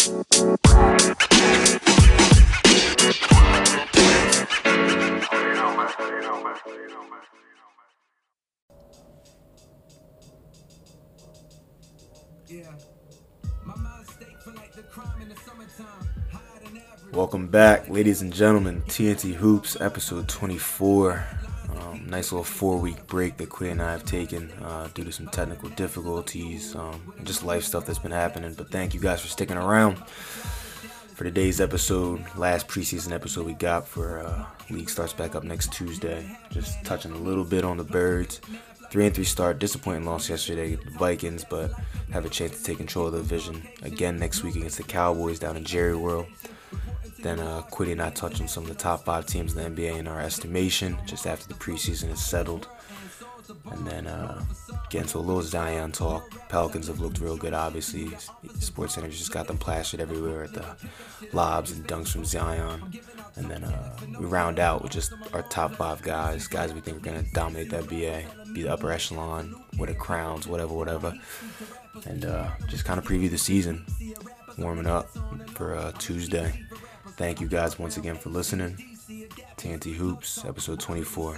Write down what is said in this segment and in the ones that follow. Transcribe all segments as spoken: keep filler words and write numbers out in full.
Welcome back, ladies and gentlemen. T N T Hoops, episode twenty-four. Um, nice little four-week break that Quay and I have taken uh, due to some technical difficulties um, and just life stuff that's been happening. But thank you guys for sticking around for today's episode. Last preseason episode we got for uh, league starts back up next Tuesday. Just touching a little bit on the Birds. Three and three start, disappointing loss yesterday to the Vikings, but have a chance to take control of the division again next week against the Cowboys down in Jerry World. Then uh, Quiddy and I touch on some of the top five teams in the N B A in our estimation, just after the preseason is settled. And then uh, get into a little Zion talk. Pelicans have looked real good, obviously. SportsCenter just got them plastered everywhere at the lobs and dunks from Zion. And then uh, we round out with just our top five guys, guys we think are going to dominate that B A, be the upper echelon, win the crowns, whatever, whatever. And uh, just kind of preview the season, warming up for uh, Tuesday. Thank you guys once again for listening. T N T Hoops, episode twenty-four.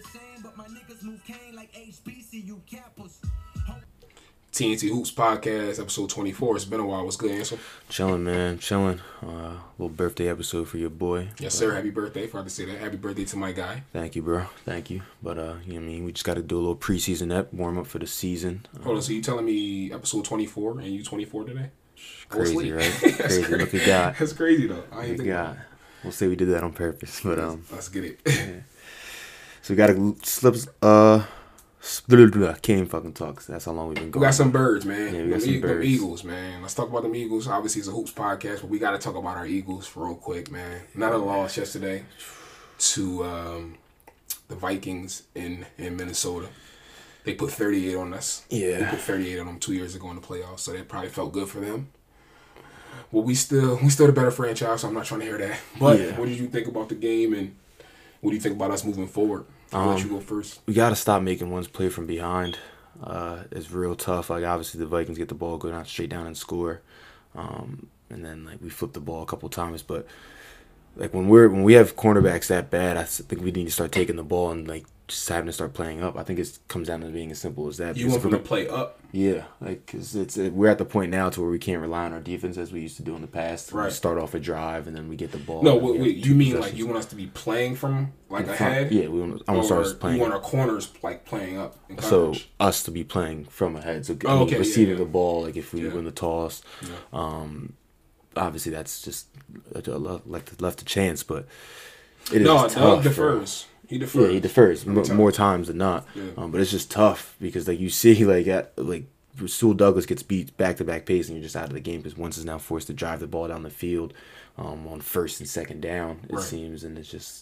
T N T Hoops podcast, episode twenty-four. It's been a while. What's good, Ansel? Chilling, man. Chilling. Uh, little birthday episode for your boy. Yes, sir. Happy birthday. Forgot to say that. Happy birthday to my guy. Thank you, bro. Thank you. But, uh, you know what I mean? We just got to do a little preseason ep, warm up for the season. Hold on. So you telling me episode twenty-four and you twenty-four today? Crazy, right? Crazy. Crazy. Look at God. That's crazy, though. I ain't Look think at God. We'll say we did that on purpose. But um, Let's get it. Yeah. So we got to slip... Uh, can't even fucking talk. That's how long we've been going. We got some birds, man. Yeah, we got them, some e- birds. them Eagles, man. Let's talk about them Eagles. Obviously, it's a Hoops podcast, but we got to talk about our Eagles real quick, man. Another loss yesterday to um, the Vikings in, in Minnesota. They put thirty-eight on us. Yeah. They put thirty-eight on them two years ago in the playoffs, so that probably felt good for them. Well, we still we still the better franchise, so I'm not trying to hear that. But Yeah. what did you think about the game, and what do you think about us moving forward? I'll Um, let you go first. We got to stop making ones play from behind. Uh, it's real tough. Like, obviously, the Vikings get the ball, go down straight down and score. Um, and then, like, we flip the ball a couple times. But, like, when we're when we have cornerbacks that bad, I think we need to start taking the ball and, like, just having to start playing up. I think it comes down to being as simple as that. You Because want if them we're to play up? Yeah, like, because it's it, we're at the point now to where we can't rely on our defense as we used to do in the past. Right. We start off a drive and then we get the ball. No, and wait, we wait, have you two mean like possessions. you want us to be playing from like In front. ahead? Yeah, we want. I want to Or start playing. You want our corners like playing up in So coverage? us to be playing from ahead, so Oh, I mean, okay, yeah, receiving yeah. the ball, like if we Yeah. win the toss, Yeah. um, obviously that's just a, a, left left a chance, but it is No, tough. Doug bro. defers. He defers. Yeah, he defers Every more, time. more times than not, Yeah. um, but it's just tough because like you see like at, like Rasul Douglas gets beat back to back pace and you're just out of the game because Wentz is now forced to drive the ball down the field um, on first and second down it Right. seems, and it's just.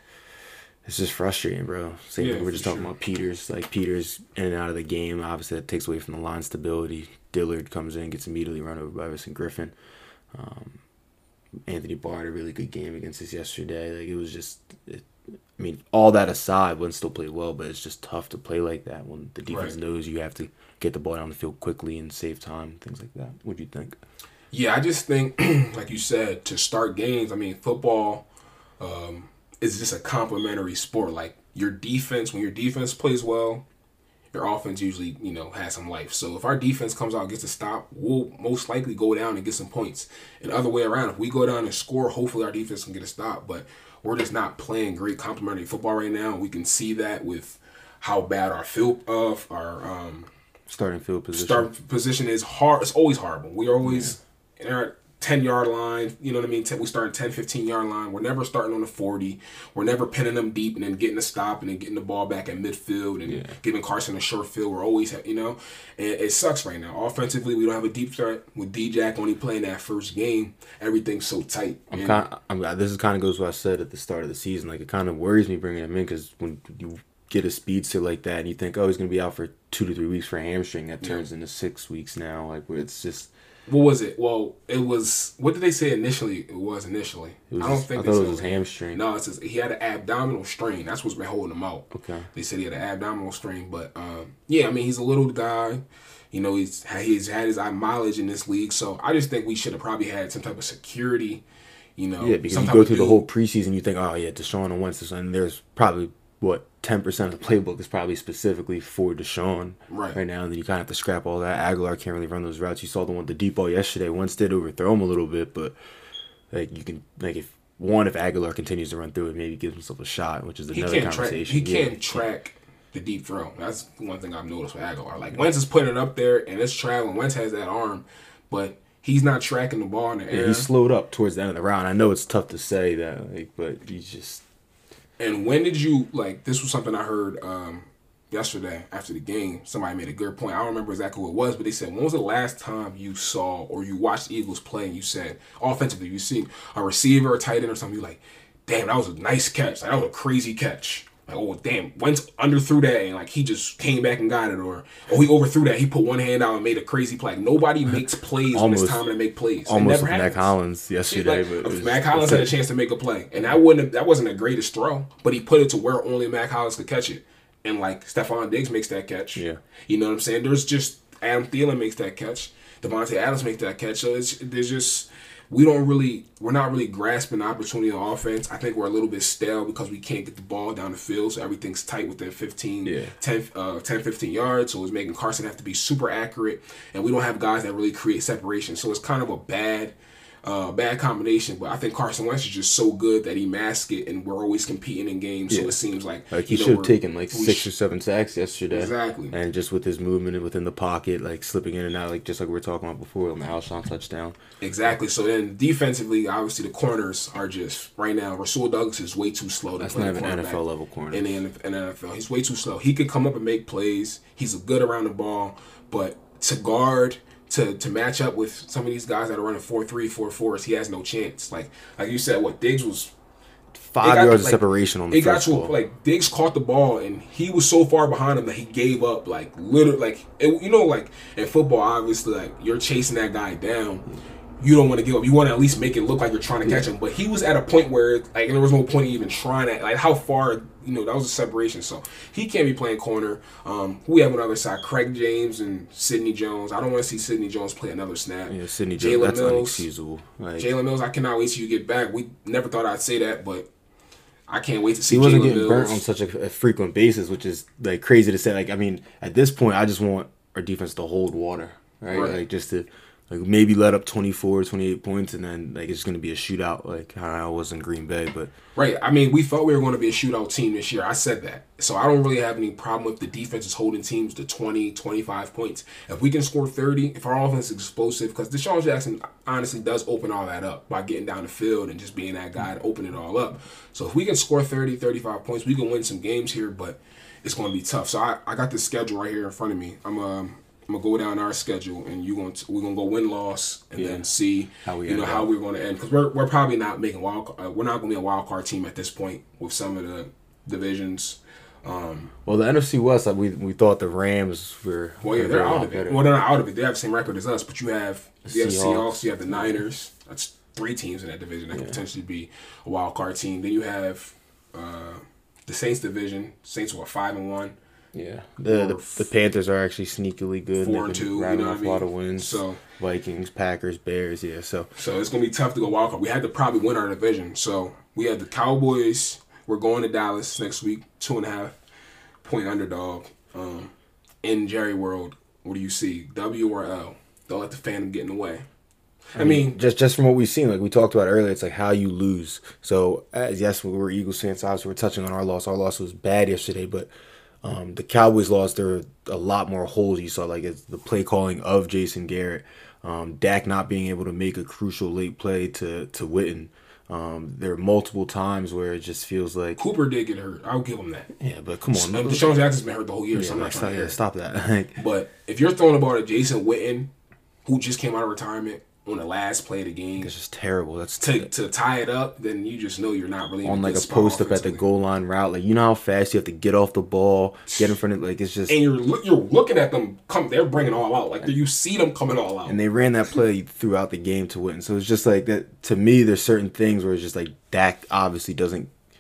It's just frustrating, bro. Same Yeah, thing we we're just for talking sure. about Peters. Like, Peters in and out of the game. Obviously, that takes away from the line stability. Dillard comes in, gets immediately run over by Everson Griffin. Um, Anthony Barr had a really good game against us yesterday. Like, it was just... It, I mean, all that aside, Wentz still played well, but it's just tough to play like that when the defense Right. knows you have to get the ball down the field quickly and save time, things like that. What do you think? Yeah, I just think, like you said, to start games, I mean, football um, is just a complementary sport. Like, your defense, when your defense plays well, your offense usually, you know, has some life. So if our defense comes out and gets a stop, we'll most likely go down and get some points. And the other way around, if we go down and score, hopefully our defense can get a stop. But we're just not playing great complementary football right now. We can see that with how bad our field of our um, Starting field position. start position is hard. It's always horrible. We are always in our ten-yard line. You know what I mean? We start at ten, fifteen-yard line. We're never starting on the forty. We're never pinning them deep and then getting a stop and then getting the ball back at midfield and Yeah. giving Carson a short field. We're always, you know, and it sucks right now. Offensively, we don't have a deep threat. With D-Jack only playing that first game, everything's so tight. I'm And- kind. I'm, this is kind of goes what I said at the start of the season. Like, it kind of worries me bringing him in because when you get a speedster like that and you think, oh, he's gonna be out for two to three weeks for a hamstring, that turns into six weeks now. Like, where it's just. What was it? Well, it was. What did they say initially? It was initially. It was I don't his- think I they thought it said was his hamstring. No, it's just, he had an abdominal strain. That's what's been holding him out. Okay. They said he had an abdominal strain, but um, yeah, I mean he's a little guy. You know, he's he's had his eye mileage in this league, so I just think we should have probably had some type of security. You know, yeah, because some you type go of through the dude. whole preseason, you think, oh yeah, Deshaun and Wentz, and there's probably what ten percent of the playbook is probably specifically for Deshaun Right. right now. And then you kind of have to scrap all that. Aguilar can't really run those routes. You saw the one the deep ball yesterday. Wentz did overthrow him a little bit, but like you can like if one if Aguilar continues to run through it, maybe gives himself a shot, which is He another can't track. conversation. He Yeah. can't track the deep throw. That's one thing I've noticed with Aguilar. Like Wentz is putting it up there and it's traveling. Wentz has that arm, but he's not tracking the ball in the Yeah, air. he slowed up towards the end of the round. I know it's tough to say that, like, but he's just And when did you like? This was something I heard um, yesterday after the game. Somebody made a good point. I don't remember exactly what it was, but they said, "When was the last time you saw or you watched the Eagles play and you said offensively, you see a receiver or tight end or something, you like, damn, that was a nice catch. Like, that was a crazy catch. Like, oh damn, Wentz underthrew that and like he just came back and got it, or oh he overthrew that. He put one hand out and made a crazy play. Like, nobody makes plays when it's time to make plays. almost it with never Mac happens. Hollins yesterday. Like, but it was, Mac Hollins had a chance to make a play, and that wouldn't have, that wasn't the greatest throw, but he put it to where only Mac Hollins could catch it, and like Stephon Diggs makes that catch. Yeah. You know what I'm saying? There's just Adam Thielen makes that catch, Devontae Adams makes that catch. So it's there's just we don't really we're not really grasping the opportunity on offense. I think we're a little bit stale because we can't get the ball down the field, so everything's tight within fifteen, Yeah. ten, uh, ten, fifteen yards. So it's making Carson have to be super accurate, and we don't have guys that really create separation. So it's kind of a bad. Uh, bad combination, but I think Carson Wentz is just so good that he masks it, and we're always competing in games. So Yeah. it seems like Like he you know, should have we're- taken like we six sh- or seven sacks yesterday. Exactly. And just with his movement and within the pocket, like slipping in and out, like just like we were talking about before on the Alshon touchdown. Exactly. So then defensively, obviously the corners are just right now. Rasul Douglas is way too slow to That's play not even cornerback N F L level corner. in the N F L. He's way too slow. He could come up and make plays. He's good around the ball, but to guard. To, to match up with some of these guys that are running four three, four fours, he has no chance. Like like you said, what Diggs was Five got, yards of like, separation on the it got first to ball. like Diggs caught the ball and he was so far behind him that he gave up. Like literally, like it, you know, like in football, obviously, like you're chasing that guy down. You don't want to give up. You want to at least make it look like you're trying to catch him. But he was at a point where like there was no point even trying to like how far you know that was a separation. So he can't be playing corner. Um, who we have on the other side? Craig James and Sidney Jones. I don't want to see Sidney Jones play another snap. Yeah, Sidney Jalen Jones, that's Mills. unexcusable. Like, Jalen Mills, I cannot wait till you get back. We never thought I'd say that, but I can't wait to see he wasn't Jalen getting Mills. burnt on such a, a frequent basis, which is like crazy to say. Like, I mean, at this point, I just want our defense to hold water, right? Right. Like, just to like maybe let up twenty-four, twenty-eight points, and then like it's going to be a shootout, like how I was in Green Bay. But Right. I mean, we thought we were going to be a shootout team this year. I said that. So I don't really have any problem if the defense is holding teams to twenty, twenty-five points. If we can score thirty, if our offense is explosive, because Deshaun Jackson honestly does open all that up by getting down the field and just being that guy to open it all up. So if we can score thirty, thirty-five points, we can win some games here, but it's going to be tough. So I, I got this schedule right here in front of me. I'm um I'm gonna go down our schedule, and you going to we're gonna go win loss, and Yeah. then see How we you know end how up. we're going to end because we're we're probably not making wild. Uh, we're not going to be a wild card team at this point with some of the divisions. Um, well, the N F C West, like we we thought the Rams were. well, yeah, were they're a lot out of it. better. Well, they're not out of it. They have the same record as us, but you have you have Seahawks. Seahawks, you have the Niners. That's three teams in that division that could potentially be a wild card team. Then you have uh, the Saints division. Saints were five and one. Yeah, the, the Or the Panthers are actually sneakily good. Four They've and been two, you rattling know off what I a lot mean? of wins. So- Vikings, Packers, Bears. Yeah, so So it's gonna be tough to go wild card. We had to probably win our division. So we have the Cowboys. We're going to Dallas next week, two and a half point underdog. Um, in Jerry World, what do you see? W or L? Don't let the Phantom get in the way. I mean, just just from what we've seen, like we talked about earlier, it's like how you lose. So as yes, we were Eagles fans. Obviously, we're touching on our loss. Our loss was bad yesterday, but um, the Cowboys lost. There were a lot more holes you saw, like it's the play calling of Jason Garrett, um, Dak not being able to make a crucial late play to to Witten. Um, there are multiple times where it just feels like, Cooper did get hurt. I'll give him that. yeah, but come on, Um, Deshaun Jackson's been hurt the whole year, yeah, so I'm not like, trying stop, to yeah, hear it. stop that. Like, But if you're throwing the ball to Jason Witten, who just came out of retirement on the last play of the game, it's just terrible. That's to to tie it up, then you just know you're not really in on a like good a spot post up at the offensively. goal line route. Like, you know how fast you have to get off the ball, get in front of, like, it's just. And you're look- you're looking at them come. They're bringing all out. Like you see them coming all out. And they ran that play throughout the game to win. So it's just like that. To me, there's certain things where it's just like Dak obviously doesn't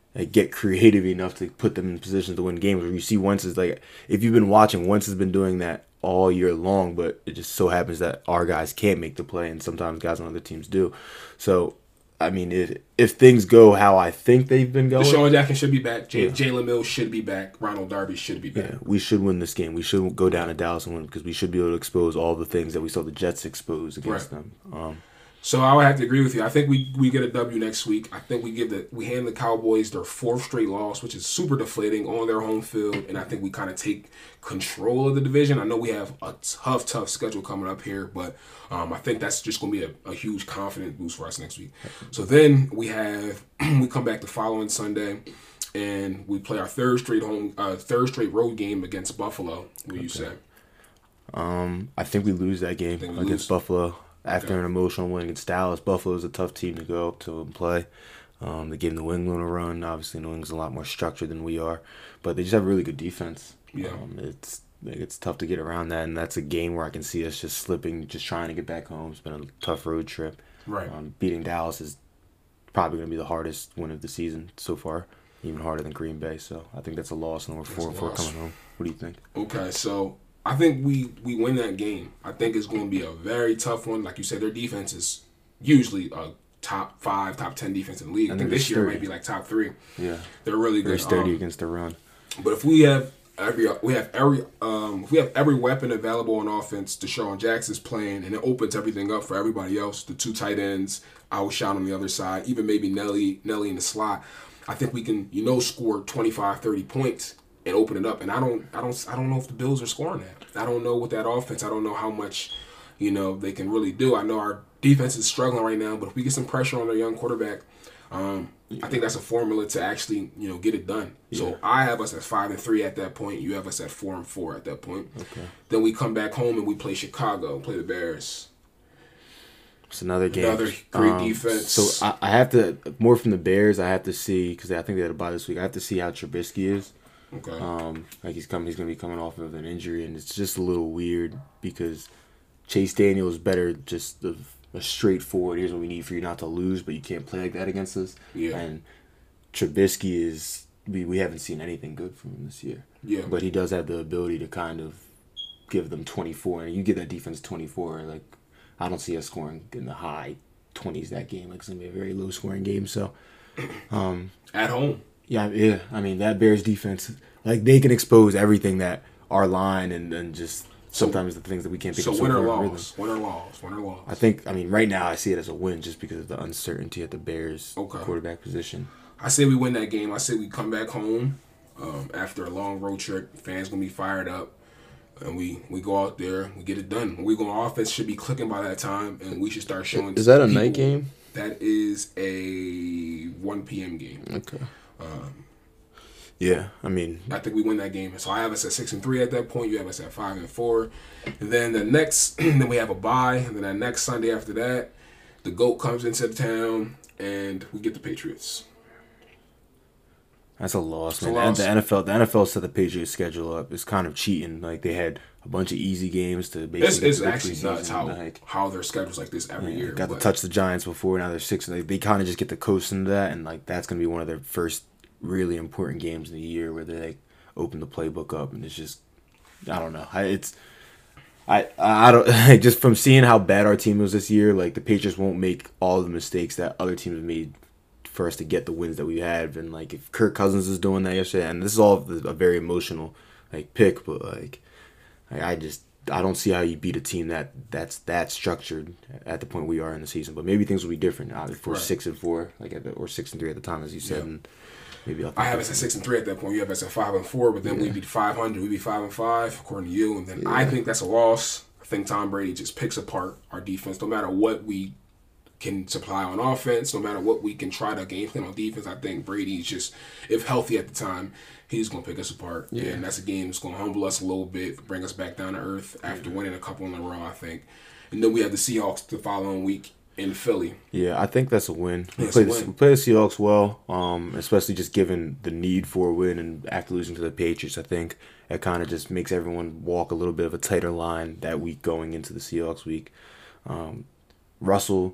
like, get creative enough to put them in positions to win games. Where you see Wentz is like, if you've been watching, Wentz has been doing that all year long, but it just so happens that our guys can't make the play, and sometimes guys on other teams do. So, I mean, if, if things go how I think they've been going, DeSean Jackson should be back. J- Yeah. Jalen Mills should be back. Ronald Darby should be back. yeah, we should win this game. We should go down to Dallas and win because we should be able to expose all the things that we saw the Jets expose against Right. them. Um, So I would have to agree with you. I think we, we get a W next week. I think we give the we hand the Cowboys their fourth straight loss, which is super deflating on their home field, and I think we kind of take control of the division. I know we have a tough, tough schedule coming up here, but um, I think that's just going to be a, a huge confidence boost for us next week. So then we have we come back the following Sunday, and we play our third straight home, uh, third straight road game against Buffalo. What do you say? um, I think we lose that game Think we against lose? Buffalo after Okay. an emotional win against Dallas. Buffalo is a tough team to go up to and play. Um, they gave New England a run. Obviously, New England's a lot more structured than we are, but they just have really good defense. Yeah. Um, it's it's tough to get around that, and that's a game where I can see us just slipping, just trying to get back home. It's been a tough road trip. Right. Um, beating Dallas is probably going to be the hardest win of the season so far, even harder than Green Bay. So I think that's a loss, and we're four and a four loss. coming home. What do you think? Okay, so I think we, we win that game. I think it's going to be a very tough one. Like you said, their defense is usually a top five, top ten defense in the league. And I think they're this year sturdy. might be like top three. Yeah, They're really very good. sturdy Um, against the run. but if we have every we have every um if we have every weapon available on offense, DeSean Jackson's playing, and it opens everything up for everybody else. The two tight ends, Outshot on the other side, even maybe Nelly Nelly in the slot. I think we can, you know, score twenty-five, thirty points and open it up. And I don't I don't I don't know if the Bills are scoring that. I don't know with that offense. I don't know how much, you know, they can really do. I know our defense is struggling right now, but if we get some pressure on their young quarterback, um, I think that's a formula to actually, you know, get it done. Yeah. So I have us at five and three at that point. You have us at four and four at that point. Okay. Then we come back home and we play Chicago, play the Bears. It's another game. Another great Um, defense. So I, I have to more from the Bears. I have to see because I think they had a bye this week. I have to see how Trubisky is. Okay. Um, like he's coming, he's gonna be coming off of an injury, and it's just a little weird because Chase Daniel is better just of a straightforward. Here's what we need for you not to lose, but you can't play like that against us. Yeah. And Trubisky is we we haven't seen anything good from him this year. Yeah. But he does have the ability to kind of give them twenty-four, and you give that defense twenty-four, like I don't see us scoring in the high twenties that game. Like it's gonna be a very low scoring game. So, um, At home. yeah, yeah. I mean that Bears defense, like they can expose everything that our line and, and just sometimes the things that we can't pick So up. win or far in rhythm. loss. Win or loss. Win or loss. I think. I mean, right now I see it as a win just because of the uncertainty at the Bears Okay. quarterback position. I say we win that game. I say we come back home um, after a long road trip. Fans gonna be fired up, and we, we go out there. We get it done. When we go on offense, should be clicking by that time, and we should start showing. Is that a people night game? That is a one p.m. game. Okay. Yeah, I mean, I think we win that game. So I have us at six and three at that point. You have us at five and four. And then the next, then we have a bye. And then that next Sunday after that, the GOAT comes into the town, and we get the Patriots. that's a loss, It's a man. loss. The N F L, the N F L set the Patriots schedule up. It's kind of cheating. Like they had a bunch of easy games to basically. It's, get it's the actually preseason, nuts how like, how their schedule's like this every yeah, year. got but- to touch the Giants before. Now they're six. Like, they kind of just get to coast into that, and like that's gonna be one of their first really important games of the year where they like open the playbook up, and it's just I don't know. I, it's I I don't like, just from seeing how bad our team was this year. Like the Patriots won't make all the mistakes that other teams have made for us to get the wins that we had. And like if Kirk Cousins is doing that yesterday, and this is all a very emotional like pick, but like I, I just I don't see how you beat a team that that's that structured at the point we are in the season. But maybe things will be different now if we're Right. six and four, like at the, or six and three at the time, as you said. Yeah. And maybe I'll I have us at six and three at that point. You have us at five and four, but then we beat five hundred. We beat five and five, according to you. And then I think that's a loss. I think Tom Brady just picks apart our defense. No matter what we can supply on offense, no matter what we can try to game plan on defense, I think Brady's just, if healthy at the time, he's going to pick us apart. Yeah. And that's a game that's going to humble us a little bit, bring us back down to earth after winning a couple in a row, I think. And then we have the Seahawks the following week in Philly. Yeah, I think that's a win. We That's played, a the, win. we played the Seahawks well, um, especially just given the need for a win and after losing to the Patriots. I think it kind of just makes everyone walk a little bit of a tighter line that week going into the Seahawks week. Um, Russell,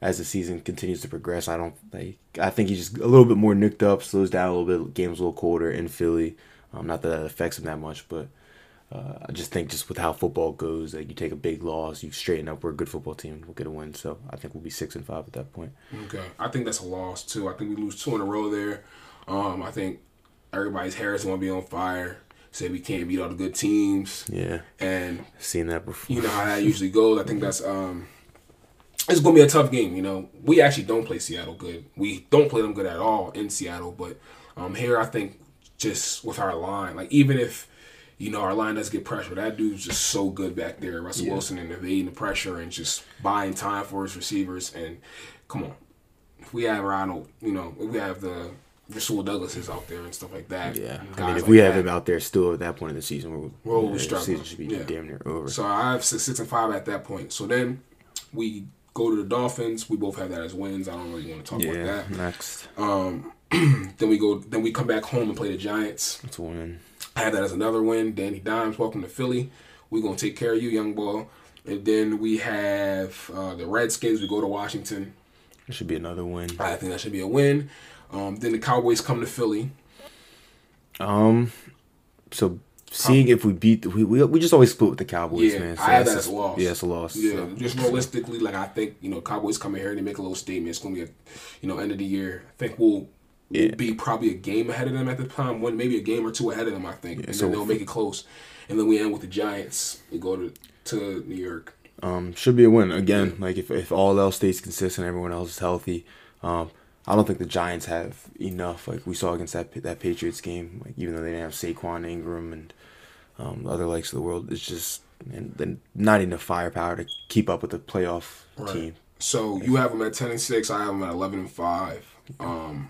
as the season continues to progress. I don't like. I think he's just a little bit more nicked up, slows down a little bit. Game's a little colder in Philly. Um, not that that affects him that much, but uh, I just think just with how football goes, like you take a big loss, you straighten up. We're a good football team. We'll get a win. So I think we'll be six and five at that point. Okay, I think that's a loss too. I think we lose two in a row there. Um, I think everybody's hair is gonna be on fire. Say we can't beat all the good teams. Yeah, and seen that before. You know how that usually goes. I think that's um, it's gonna be a tough game. You know, we actually don't play Seattle good. We don't play them good at all in Seattle. But um, here I think just with our line, like even if you know our line does get pressure, that dude's just so good back there, Russell yeah. Wilson, and evading the pressure and just buying time for his receivers. And come on, if we have Ronald, you know, if we have the Rasul Douglas is out there and stuff like that. Yeah, I mean, if like we have that, him out there still at that point in the season, we're, we're always struggling. The season should be yeah. damn near over. So I have six, six and five at that point. So then we go to the Dolphins. We both have that as wins. I don't really want to talk yeah, about that. Next, um, then we go. Then we come back home and play the Giants. That's a win. I have that as another win. Danny Dimes, welcome to Philly. We're gonna take care of you, young boy. And then we have uh, the Redskins. We go to Washington. It should be another win. I think that should be a win. Um, then the Cowboys come to Philly. Um, so seeing if we beat, we we, we just always split with the Cowboys, yeah, man. So I have that as a loss. Yeah, it's a loss. Yeah, so. just realistically, like I think you know, Cowboys come in here and they make a little statement. It's gonna be a, you know, end of the year. I think we'll, we'll yeah. be probably a game ahead of them at the time. One maybe a game or two ahead of them. I think, yeah, and so then they'll make it close. And then we end with the Giants. We go to to New York. Um, should be a win again. Like if if all else stays consistent, everyone else is healthy. Um. I don't think the Giants have enough, like we saw against that that Patriots game. Like even though they didn't have Saquon, Ingram, and um, other likes of the world, it's just and then not enough firepower to keep up with the playoff right. team. So you have them at ten and six. I have them at eleven and five. Um,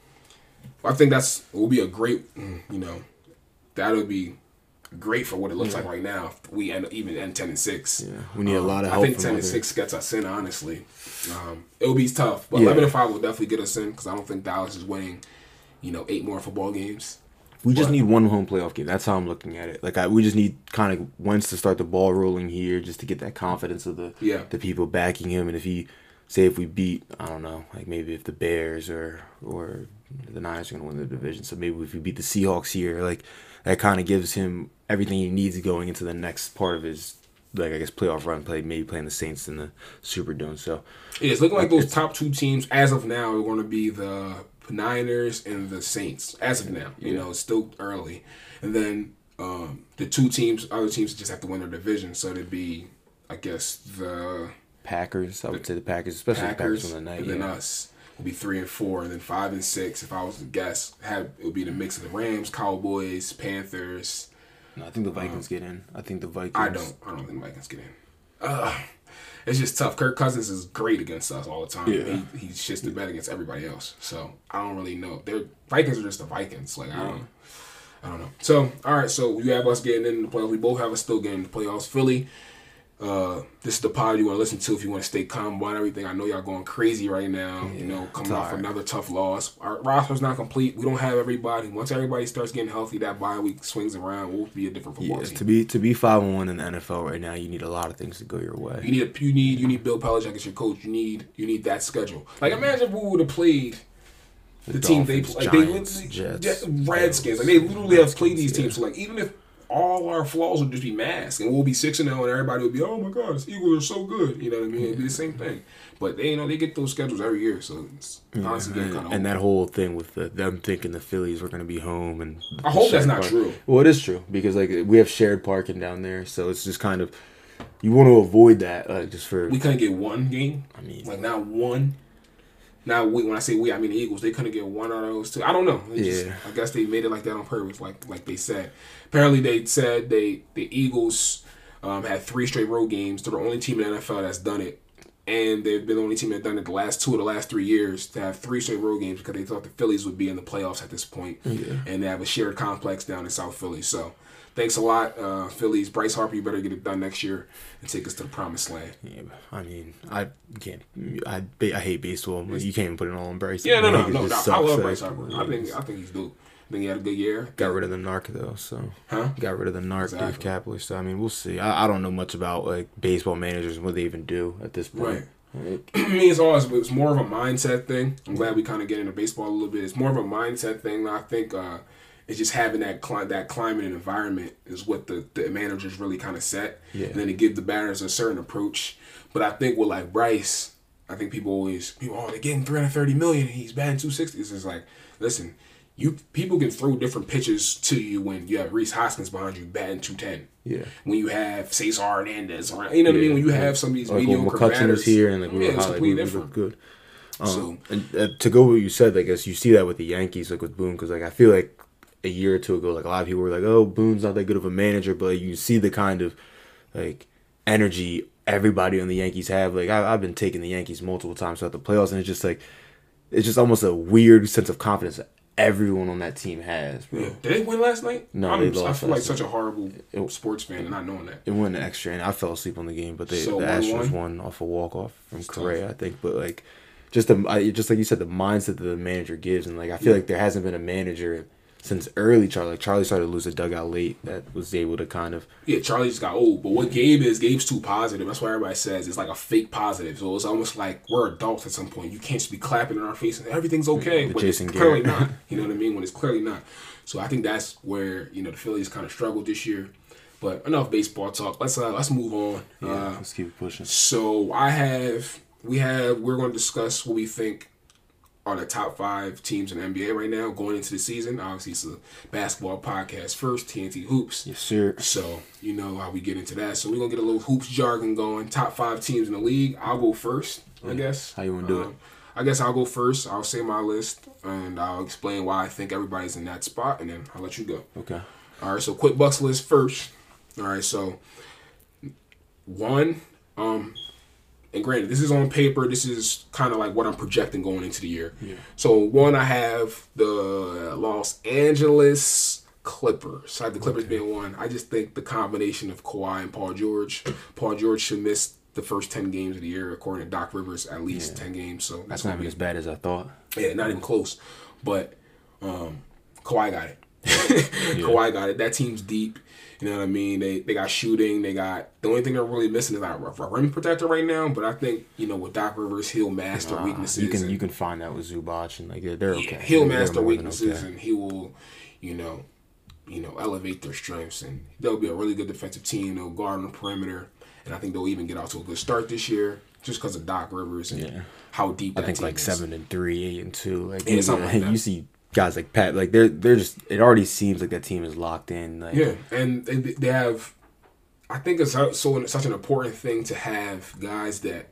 I think that's will be a great, you know, that'll be great for what it looks yeah. like right now. If we end even end ten and six. Yeah, we need um, a lot of help. I think ten and six gets us in. Honestly, um, it'll be tough, but yeah. eleven and five will definitely get us in because I don't think Dallas is winning, you know, eight more football games. We just but, need one home playoff game. That's how I'm looking at it. Like I, we just need kind of Wentz to start the ball rolling here, just to get that confidence of the yeah. the people backing him. And if he, say, if we beat, I don't know, like maybe if the Bears or or the Niners are gonna win the division, so maybe if we beat the Seahawks here, like that kind of gives him everything he needs going into the next part of his, like I guess, playoff run. Play maybe playing the Saints in the Superdome. So yeah, it's looking like those top two teams as of now are going to be the Niners and the Saints as of now. You yeah. know, it's still early, and then um, the two teams, other teams just have to win their division. So it'd be, I guess, the Packers. I would the, say the Packers, especially Packers, the Packers on the night. And yeah. then us will be three and four, and then five and six. If I was to guess, have it would be the mix of the Rams, Cowboys, Panthers. No, I think the Vikings um, get in. I think the Vikings. I don't. I don't think the Vikings get in. Uh, it's just tough. Kirk Cousins is great against us all the time. Yeah. He, he shits the bed against everybody else. So I don't really know. Their Vikings are just the Vikings. Like I don't. I don't know. So all right. So you have us getting in the playoffs. We both have us still getting in the playoffs. Philly. Uh, this is the pod you want to listen to if you want to stay calm about everything. I know y'all going crazy right now. Yeah, you know, coming off another tough loss. Our roster's not complete. We don't have everybody. Once everybody starts getting healthy, that bye week swings around. We'll be a different football yeah, team. To be to be five and one in the N F L right now, you need a lot of things to go your way. You need a, you need you need Bill Belichick as your coach. You need you need that schedule. Like imagine if we would have played the, the team they play. Like Giants, they Jets, Redskins. Like they literally have played these teams. So like even if all our flaws would just be masked, and we'll be six and zero, and everybody would be, "Oh my God, the Eagles are so good." You know what I mean? It'd be the same thing. But they, you know, they get those schedules every year, so it's honestly yeah, getting kind of. of. And that whole thing with the, them thinking the Phillies were going to be home, and I hope that's not park. true. Well, it is true because like we have shared parking down there, so it's just kind of you want to avoid that, like just for. We couldn't get one game. I mean, like not one. Now, we, when I say we, I mean the Eagles. They couldn't get one out of those two. I don't know. They just, yeah. I guess they made it like that on purpose, like like they said. Apparently, they said they the Eagles um, had three straight road games. They're the only team in the N F L that's done it. And they've been the only team that's done it the last two of the last three years to have three straight road games because they thought the Phillies would be in the playoffs at this point. Yeah. And they have a shared complex down in South Philly. So thanks a lot, uh, Phillies. Bryce Harper, you better get it done next year and take us to the promised land. Yeah, I mean, I can't. I I hate baseball. You can't even put it all on Bryce. Yeah, no, no, no. no I love Bryce Harper. I think I think he's dope. I think he had a good year. Got rid of the narc though, so huh? Got rid of the narc, exactly. Dave Kapler. So I mean, we'll see. I, I don't know much about like baseball managers and what they even do at this point. Right. I mean, it's always it's more of a mindset thing. I'm glad we kind of get into baseball a little bit. It's more of a mindset thing. I think uh, it's just having that cli- that climate and environment is what the, the managers really kind of set, Yeah. and then to give the batters a certain approach. But I think with like Bryce, I think people always people oh they're getting three hundred thirty million. He's batting two sixty. It's just like listen. You people can throw different pitches to you when you have Reese Hoskins behind you batting two ten. Yeah. When you have Cesar Hernandez around, you know what Yeah. I mean. When you have some of these Like mediocre when McCutcheon batters, was here and like we yeah, were it's hot, like, completely we, we different. looked good. Um, So and uh, to go what you said, like, I guess you see that with the Yankees, like with Boone, because like I feel like a year or two ago, like a lot of people were like, "Oh, Boone's not that good of a manager," but like, you see the kind of like energy everybody on the Yankees have. Like I, I've been taking the Yankees multiple times throughout the playoffs, and it's just like it's just almost a weird sense of confidence that everyone on that team has, bro. yeah. Did they win last night? No, I'm, they lost I feel like last such a horrible It- sports fan and not knowing that. It went to extra, and I fell asleep on the game. But they, So the one Astros one? won off a walk off from It's Correa, tough. I think. But like, just the I, just like you said, the mindset that the manager gives, and like I feel Yeah. like there hasn't been a manager since early Charlie. Like Charlie started to lose a dugout late that was able to kind of Yeah, Charlie just got old. But what Gabe is, Gabe's too positive. That's why everybody says it's like a fake positive. So it's almost like we're adults at some point. You can't just be clapping in our face and everything's okay. The But Jason it's clearly Garrett. not. You know what I mean? When it's clearly not. So I think that's where, you know, the Phillies kind of struggled this year. But enough baseball talk. Let's uh, let's move on. yeah, Uh, let's keep it pushing. so I have, we have, we're going to discuss what we think are the top five teams in the N B A right now going into the season. Obviously, it's a basketball podcast first, T N T Hoops. Yes, sir. So, you know how we get into that. So, we're going to get a little hoops jargon going. Top five teams in the league. I'll go first, I guess. How you wanna do Um, it? I guess I'll go first. I'll say my list, and I'll explain why I think everybody's in that spot, and then I'll let you go. Okay. All right, so quick Bucks list first. All right, so one, um, and granted, this is on paper. This is kind of like what I'm projecting going into the year. Yeah. So one, I have the Los Angeles Clippers. I have the Clippers being one. I just think the combination of Kawhi and Paul George. Paul George should miss the first ten games of the year, according to Doc Rivers, at least Yeah. ten games. So That's that's not gonna even be as bad as I thought. yeah, not even close. But um, Kawhi got it. Kawhi got it. That team's deep. You know what I mean? They they got shooting. They got the only thing they're really missing is like a rim protector right now. But I think you know with Doc Rivers, he'll master Uh, weaknesses. you can and- you can find that with Zubac and like they're, they're okay. yeah, he'll They're master more than weaknesses okay. and he will, you know, you know, elevate their strengths and they'll be a really good defensive team. They'll guard on the perimeter, and I think they'll even get out to a good start this year just because of Doc Rivers and Yeah. how deep I that think team like is. seven and three, eight and two. Like, Yeah, you, something like that. you see guys like Pat, like they're they're just. It already seems like that team is locked in. Like, Yeah, and they, they have. I think it's so so such an important thing to have guys that,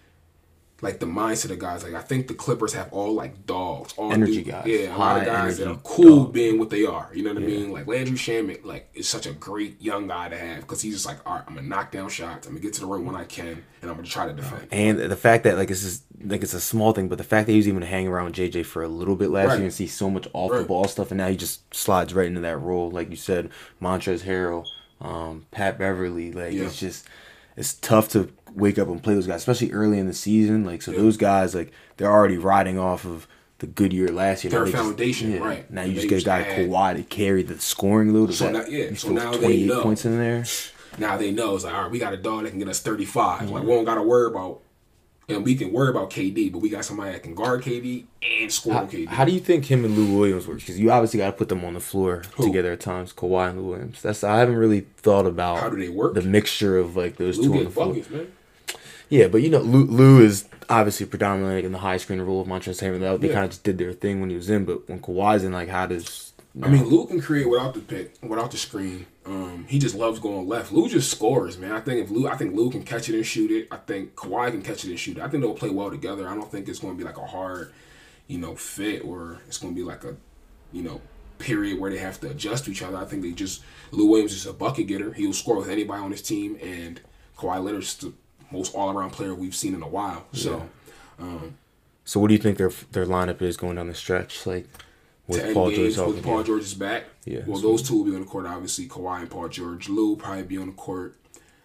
like the mindset of guys. Like I think the Clippers have all like dogs, all Energy dude- guys. Yeah, a lot of High guys that are energy cool dogs. being what they are. You know what I Yeah. mean? Like Landry Shamet, like is such a great young guy to have because he's just like, all right, I'm gonna knock down shots. I'm gonna get to the rim when I can, and I'm gonna try to defend. And the fact that like it's just like it's a small thing, but the fact that he was even hanging around with J J for a little bit last Right. year and see so much off the Right. ball stuff, and now he just slides right into that role, like you said, Montrezl Harrell, um, Pat Beverly. Like Yeah. it's just it's tough to wake up and play those guys, especially early in the season. Like so, Yeah. those guys like they're already riding off of the good year last year. Their Now they just- foundation, right. Now And you just they get a just guy add- Kawhi to carry the scoring load. Of So that. now- yeah, He so throws now they twenty-eight know. points in there. Now they know it's like, all right, we got a dog that can get us thirty-five. Mm-hmm. Like we don't got to worry about, and we can worry about K D, but we got somebody that can guard K D and score How, on K D. how do you think him and Lou Williams work? Because you obviously got to put them on the floor Who? together at times. Kawhi and Lou Williams. That's I haven't really thought about How do they work? the mixture of like those Lou two on the get floor. buckets, man. Yeah, but you know, Lou, Lou is obviously predominantly like, in the high screen role of Montrezl Harrell. They Yeah. kind of just did their thing when he was in. But when Kawhi's in, like, how does? I mean, Lou can create without the pick, without the screen. Um, he just loves going left. Lou just scores, man. I think if Lou, I think Lou can catch it and shoot it. I think Kawhi can catch it and shoot it. I think they'll play well together. I don't think it's going to be like a hard, you know, fit or it's going to be like a, you know, period where they have to adjust to each other. I think they just Lou Williams is a bucket getter. He'll score with anybody on his team, and Kawhi Leonard's the most all around player we've seen in a while. So. Um, So what do you think their their lineup is going down the stretch? Like with to end Paul George games talking. with Paul yeah. George is back. Yeah, Well, so- those two will be on the court. Obviously, Kawhi and Paul George. Lou will probably be on the court.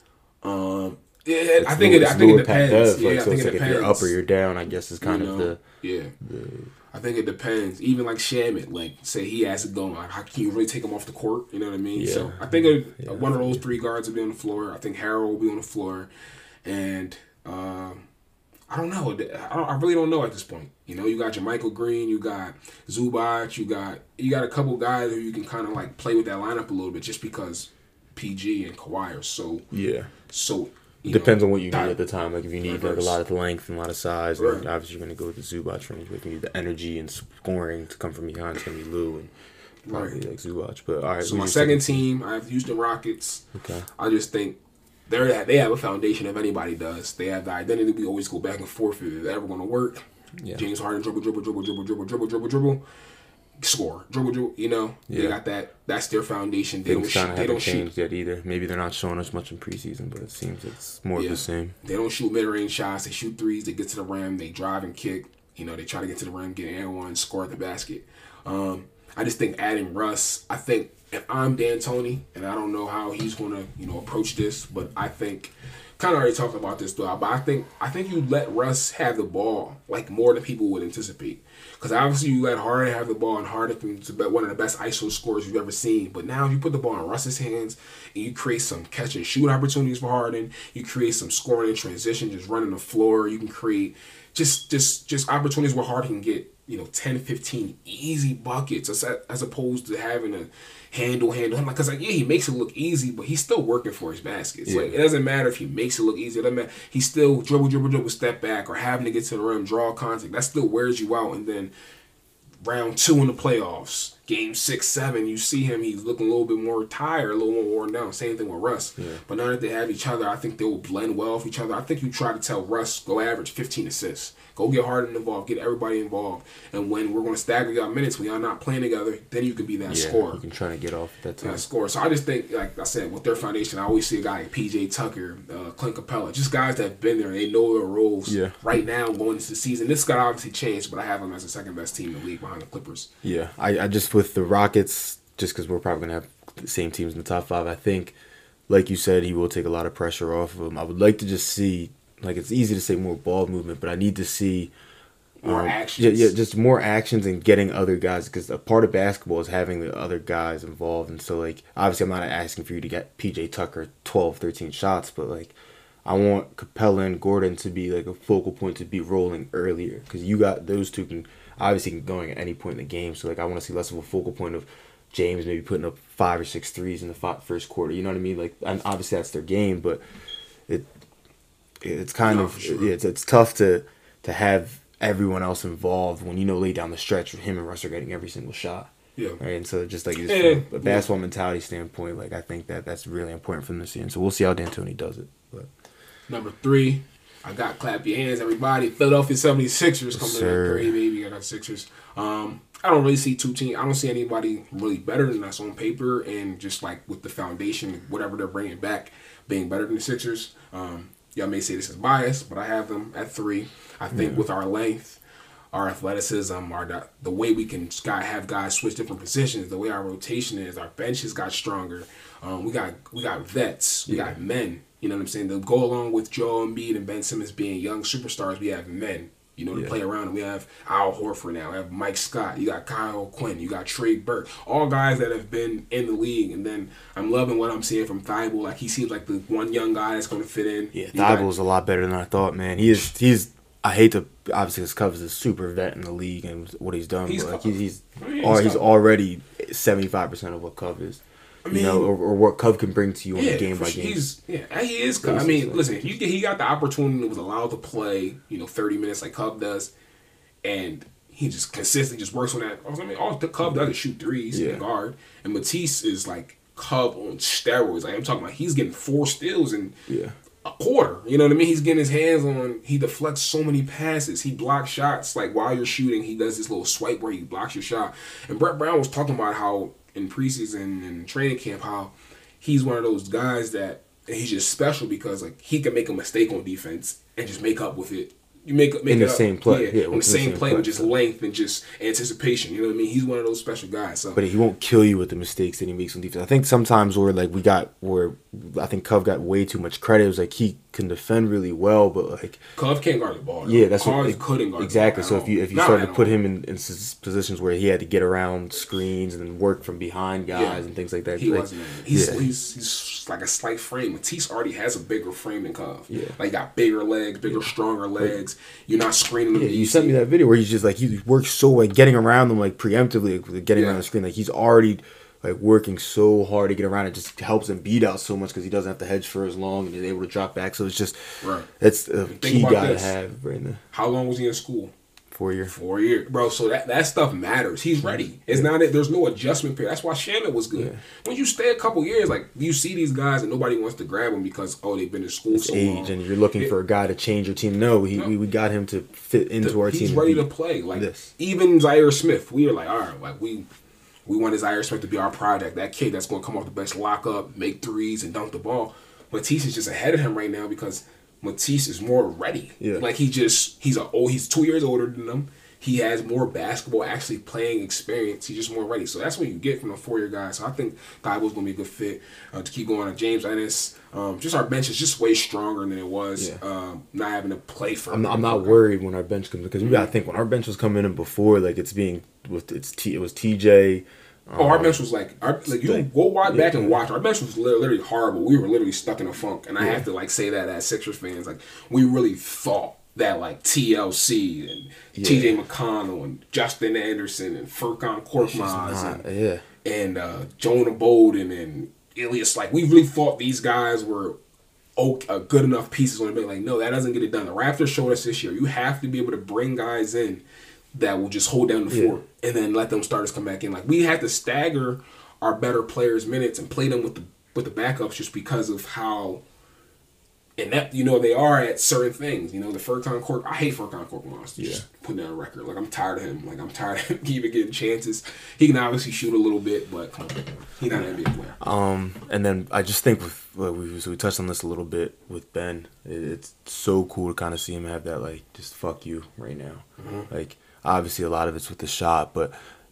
Um, yeah, I think Lou- it. I it's think Lou it or Pat depends. Bev, Yeah, like, I so think it's it like if depends. you're up or you're down, I guess is kind You of know? the. Yeah. I think it depends. Even like Shamet, like say he has it going. Like, how can you really take him off the court? You know what I mean? Yeah. So I think it, Yeah. one of those three guards will be on the floor. I think Harrell will be on the floor, and uh, I don't know. I, don't, I really don't know at this point. You know, you got your Michael Green, you got Zubac, you got you got a couple guys who you can kind of like play with that lineup a little bit, just because P G and Kawhi are so yeah. So it depends know, on what you need at the time. Like if you need diverse. like a lot of length and a lot of size, right. then obviously you're gonna go with the Zubac range. But if you need the energy and scoring to come from behind, it's gonna be Lou and probably right. like Zubac. But all right. So my second team, I have Houston Rockets. Okay. I just think. They're, they have a foundation if anybody does. They have the identity. We always go back and forth if it's ever going to work. Yeah. James Harden, dribble, dribble, dribble, dribble, dribble, dribble, dribble, dribble, score, dribble, dribble. You know, yeah. they got that. That's their foundation. They Things don't shoot. They don't changed shoot yet either. Maybe they're not showing us much in preseason, but it seems it's more yeah. of the same. They don't shoot mid-range shots. They shoot threes. They get to the rim. They drive and kick. You know, they try to get to the rim, get an one, score at the basket. Um, I just think adding Russ. I think. If I'm D'Antoni, and I don't know how he's going to, you know, approach this, but I think, kind of already talked about this though, but I think I think you let Russ have the ball like more than people would anticipate. Because obviously you let Harden have the ball, and Harden is one of the best I S O scorers you've ever seen. But now if you put the ball in Russ's hands and you create some catch and shoot opportunities for Harden, you create some scoring in transition, just running the floor. You can create just just just opportunities where Harden can get, you know, ten, fifteen easy buckets as, as opposed to having a handle, handle. Because, like, yeah, he makes it look easy, but he's still working for his baskets. Yeah. Like, it doesn't matter if he makes it look easy. It doesn't matter. He's still dribble, dribble, dribble, step back, or having to get to the rim, draw contact. That still wears you out. And then round two in the playoffs, game six, seven, you see him, he's looking a little bit more tired, a little more worn down. Same thing with Russ. Yeah. But now that they have each other, I think they will blend well with each other. I think you try to tell Russ, go average fifteen assists. Go get Harden involved, get everybody involved. And when we're going to stagger y'all minutes, when y'all not playing together, then you can be that yeah, scorer. You can try to get off that time. That scorer. So I just think, like I said, with their foundation, I always see a guy like P J Tucker, uh, Clint Capella, just guys that have been there and they know their roles yeah. right now going into the season. This got obviously changed, but I have them as the second best team in the league behind the Clippers. Yeah, I, I just, with the Rockets, just because we're probably going to have the same teams in the top five, I think, like you said, he will take a lot of pressure off of him. I would like to just see, like, it's easy to say more ball movement, but I need to see more um, actions. Yeah, yeah, just more actions and getting other guys, because a part of basketball is having the other guys involved. And so, like, obviously I'm not asking for you to get P J Tucker twelve, thirteen shots, but, like, I want Capella and Gordon to be, like, a focal point to be rolling earlier, because you got those two can obviously can going at any point in the game. So, like, I want to see less of a focal point of James maybe putting up five or six threes in the five, first quarter. You know what I mean? Like, and obviously that's their game, but it it's kind no, of sure. yeah, it's it's tough to to have everyone else involved when you know late down the stretch him and Russ are getting every single shot. Yeah. Right. And so just like just yeah. from a basketball mentality standpoint, like I think that that's really important for them to see. And so we'll see how D'Antoni does it. But number three, I got clap your hands, everybody. Philadelphia seventy-sixers coming in at three, baby. I got Sixers. Um, I don't really see two teams. I don't see anybody really better than us on paper, and just like with the foundation, whatever they're bringing back, being better than the Sixers. Um, y'all may say this is biased, but I have them at three. I think yeah. with our length, our athleticism, our the way we can have guys switch different positions, the way our rotation is, our bench has got stronger. Um, we got we got vets, we yeah. got men. You know what I'm saying? To go along with Joel Embiid and Ben Simmons being young superstars, we have men. You know, to yeah. play around. We have Al Horford now. We have Mike Scott. You got Kyle Quinn. You got Trey Burke. All guys that have been in the league. And then I'm loving what I'm seeing from Thibault. Like, he seems like the one young guy that's going to fit in. Yeah, Thibault's a lot better than I thought, man. He is. He's. I hate to obviously his Cubs is a super vet in the league and what he's done. He's but like he's he's, I mean, he's, he's already seventy-five percent of what Cub is. I mean, you know, or, or what Cub can bring to you on yeah, a game by game. He's, yeah, he is. I mean, listen, he, he got the opportunity, was allowed to play, you know, thirty minutes like Cub does, and he just consistently just works on that. I mean, all the Cub does is shoot threes yeah. in the guard, and Matisse is like Cub on steroids. Like I'm talking about, he's getting four steals in yeah. a quarter. You know what I mean? He's getting his hands on. He deflects so many passes. He blocks shots. Like while you're shooting, he does this little swipe where he blocks your shot. And Brett Brown was talking about how in preseason and training camp, how he's one of those guys that he's just special because like he can make a mistake on defense and just make up with it. You make make in it the up. same play, yeah, yeah on the same, same play, play with just length and just anticipation. You know what I mean? He's one of those special guys. So, but he won't kill you with the mistakes that he makes on defense. I think sometimes where like we got where I think Cove got way too much credit. It was like he can defend really well, but like Cove can't guard the ball. Though. Yeah, that's Cove what couldn't guard exactly. the So ball if you if you Not started to at put all. him in, in s- positions where he had to get around screens and then work from behind guys Yeah. and things like that, He like, wasn't. He's, yeah. he's he's like a slight frame. Matisse already has a bigger frame than Cove. Yeah. Like got bigger legs, bigger, stronger legs. You're not screening him. Yeah, you easy. sent me that video where he's just like he works so like getting around them like preemptively, like, getting Yeah. around the screen. Like he's already like working so hard to get around. It just helps him beat out so much because he doesn't have to hedge for as long and he's able to drop back. So it's just Right. That's a Think key about guy to this. have right now. How long was he in school? Four year. Four years, bro. So that, that stuff matters. He's ready. It's not that there's no adjustment period. That's why Shannon was good. Yeah. When you stay a couple years, like you see these guys and nobody wants to grab them because oh they've been in school It's so age long. and you're looking Yeah. for a guy to change your team. No, he, No. we, we got him to fit into our team. He's and ready be to play. Like this. even Zaire Smith, we were like, all right, like we we wanted Zaire Smith to be our project. That kid that's going to come off the bench, lock up, make threes, and dunk the ball. Matisse is just ahead of him right now because Matisse is more ready. Yeah. Like he just he's a oh he's two years older than them. He has more basketball actually playing experience. He's just more ready. So that's what you get from a four year guy. So I think Guy was going to be a good fit uh, to keep going on. James Ennis, um, just our bench is just way stronger than it was. Yeah. Um, not having to play for. I'm not, I'm not worried when our bench comes because we gotta think when our bench was coming in before, like it's being with it's T it was T J. Oh, our bench was like, our, like you like, go watch back yeah. and watch. Our bench was li- literally horrible. We were literally stuck in a funk, and I have to like say that as Sixers fans, like we really thought that like T L C and T J McConnell and Justin Anderson and Furkan Korkmaz Not- and, yeah. and uh, Jonah Bolden and Ilias, like we really thought these guys were okay, uh, good enough pieces on the bench. Like no, that doesn't get it done. The Raptors showed us this year. You have to be able to bring guys in that will just hold down the Yeah. fort and then let them starters come back in. Like we had to stagger our better players' minutes and play them with the with the backups just because of how inept you know they are at certain things. You know the Furkan Cork. I hate Furkan Cork monster. Yeah. Just putting that on record. Like I'm tired of him. Like I'm tired of him even getting chances. He can obviously shoot a little bit, but come on, he's not an N B A player. Um, and then I just think with well, we so we touched on this a little bit with Ben. It, it's so cool to kind of see him have that like just fuck you right now. Mm-hmm. Like obviously a lot of it's with the shot, but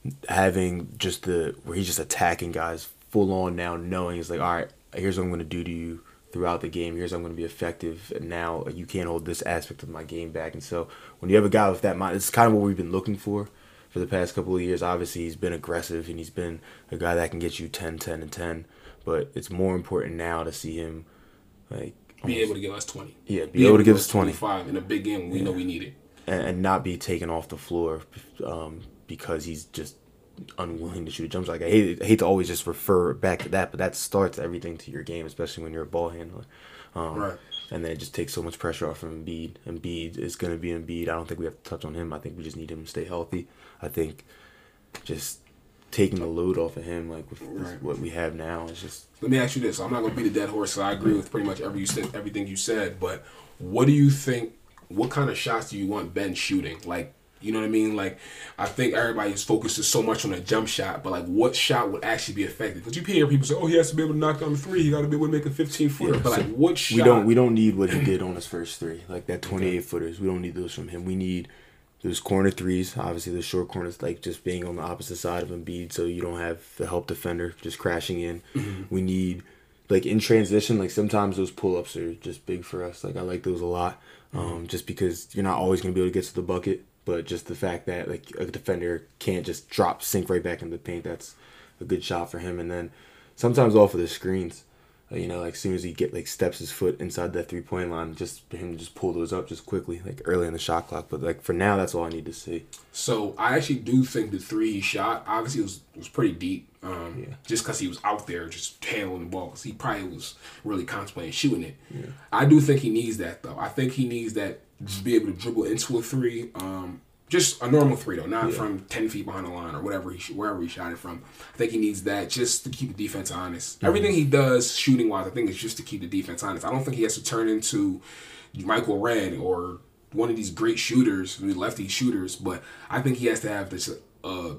having just the where he's just attacking guys full on now, knowing he's like, all right, here's what I'm gonna do to you throughout the game. Here's how I'm going to be effective. And now you can't hold this aspect of my game back. And so when you have a guy with that mind, it's kind of what we've been looking for for the past couple of years. Obviously, he's been aggressive and he's been a guy that can get you ten, ten, and ten. But it's more important now to see him like Be able to give us twenty. Yeah, be, be able to give us twenty. twenty-five in a big game. We yeah. know we need it. And, and not be taken off the floor um, because he's just unwilling to shoot a jump shot. Like I hate, I hate to always just refer back to that, but that starts everything to your game, especially when you're a ball handler. Um, right. And then it just takes so much pressure off from Embiid. Embiid is going to be Embiid. I don't think we have to touch on him. I think we just need him to stay healthy. I think just taking the load off of him, like with this, Right. what we have now, is just. Let me ask you this. I'm not going to beat a dead horse. So I agree with pretty much every you said, everything you said. But what do you think? What kind of shots do you want Ben shooting? Like, you know what I mean? Like, I think everybody's focuses so much on a jump shot, but like, what shot would actually be effective? Because you hear people say, "Oh, he has to be able to knock down the three. He got to be able to make a fifteen footer." Yeah, but so like, what shot? We don't. We don't need what he did on his first three, like that twenty-eight footers. We don't need those from him. We need those corner threes. Obviously, the short corners, like just being on the opposite side of Embiid, so you don't have the help defender just crashing in. Mm-hmm. We need like in transition. Like sometimes those pull ups are just big for us. Like I like those a lot, um, Mm-hmm. just because you're not always gonna be able to get to the bucket. But just the fact that like a defender can't just drop, sink right back in the paint, that's a good shot for him. And then sometimes off of the screens, uh, you know, like as soon as he get like steps his foot inside that three point line, just for him to just pull those up just quickly, like early in the shot clock. But like for now, that's all I need to see. So I actually do think the three he shot, obviously, was was pretty deep. Um, Yeah. Just because he was out there just handling the ball, because he probably was really contemplating shooting it. Yeah. I do think he needs that though. I think he needs that to be able to dribble into a three. Um, just a normal three though, not Yeah. from ten feet behind the line or whatever he sh- wherever he shot it from. I think he needs that just to keep the defense honest. Mm-hmm. Everything he does shooting wise, I think is just to keep the defense honest. I don't think he has to turn into Michael Redd or one of these great shooters, these lefty shooters, but I think he has to have this uh, a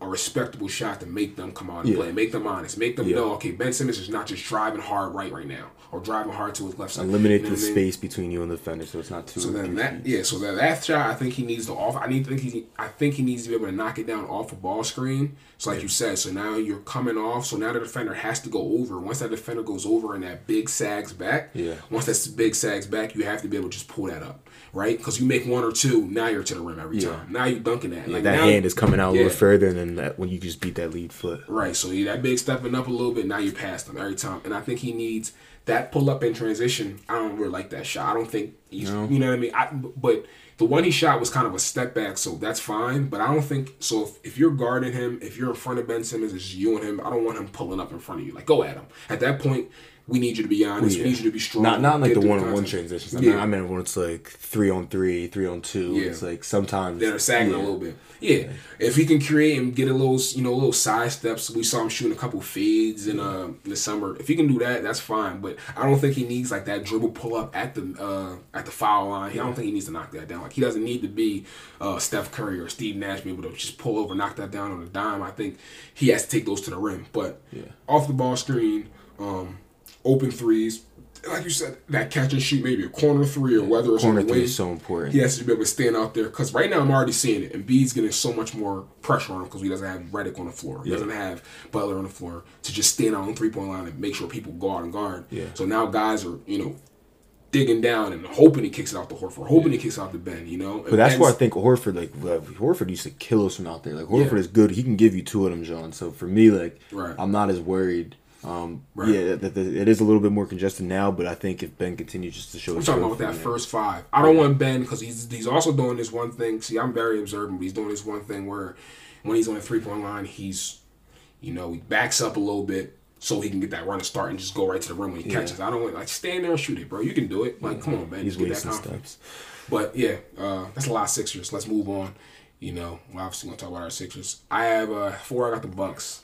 respectable shot to make them come out and Yeah. play, make them honest, make them Yeah. know, okay, Ben Simmons is not just driving hard right right now or driving hard to his left side. Eliminate You know the what I mean? space between you and the defender, so it's not too. So then three that feet. yeah, so that that shot I think he needs to off. I need to think he I think he needs to be able to knock it down off a ball screen. So like you said, so now you're coming off. So now the defender has to go over. Once that defender goes over and that big sags back, Yeah. Once that big sags back, you have to be able to just pull that up, right? Because you make one or two, now you're to the rim every Yeah. time. Now you're dunking that. Yeah, Like that now, hand is coming out a yeah. little further, and then that when you just beat that lead foot. Right, so you that big stepping up a little bit, now you're past him every time. And I think he needs that pull up in transition. I don't really like that shot. I don't think he's, No. you know what I mean? I, but the one he shot was kind of a step back, so that's fine. But I don't think, so if, if you're guarding him, if you're in front of Ben Simmons, it's you and him, I don't want him pulling up in front of you. Like, go at him. At that point, we need you to be honest. Yeah. We need you to be strong. Not not like get the through one on one contact. transitions. I Yeah. mean, I mean when it's like three on three, three on two. Yeah. It's like sometimes They're sagging yeah. a little bit. Yeah. If he can create and get a little, you know, little side steps. We saw him shooting a couple fades in uh in the summer. If he can do that, that's fine. But I don't think he needs like that dribble pull up at the uh at the foul line. I don't think he needs to knock that down. Like he doesn't need to be uh Steph Curry or Steve Nash be able to just pull over, knock that down on a dime. I think he has to take those to the rim. But Yeah. off the ball screen, um, open threes. Like you said, that catch and shoot, maybe a corner three or whether it's Corner on the three wing. is so important. He has to be able to stand out there because right now I'm already seeing it. And Embiid's getting so much more pressure on him because he doesn't have Redick on the floor. He Yeah. doesn't have Butler on the floor to just stand out on the three point line and make sure people go out and guard. Yeah. So now guys are, you know, digging down and hoping he kicks it out to Horford, hoping he kicks out to Ben, you know. But that's And why I think Horford, like uh, Horford used to kill us from out there. Like Horford Yeah. is good; he can give you two of them, John. So for me, like Right. I'm not as worried. Um, Right. Yeah, that, that, it is a little bit more congested now, but I think if Ben continues just to show, I'm his talking growth about that from there- first five. I don't want Ben because he's he's also doing this one thing. See, I'm very observant, but he's doing this one thing where when he's on the three point line, he's, you know, he backs up a little bit so he can get that run and start and just go right to the rim when he Yeah. catches. I don't want like stand there and shoot it, bro. You can do it. Like, come on, Ben. He's Get that wasting confidence. steps. But yeah, uh, that's a lot of Sixers. Let's move on. You know, we're obviously gonna talk about our Sixers. I have uh, four. I got the Bucks.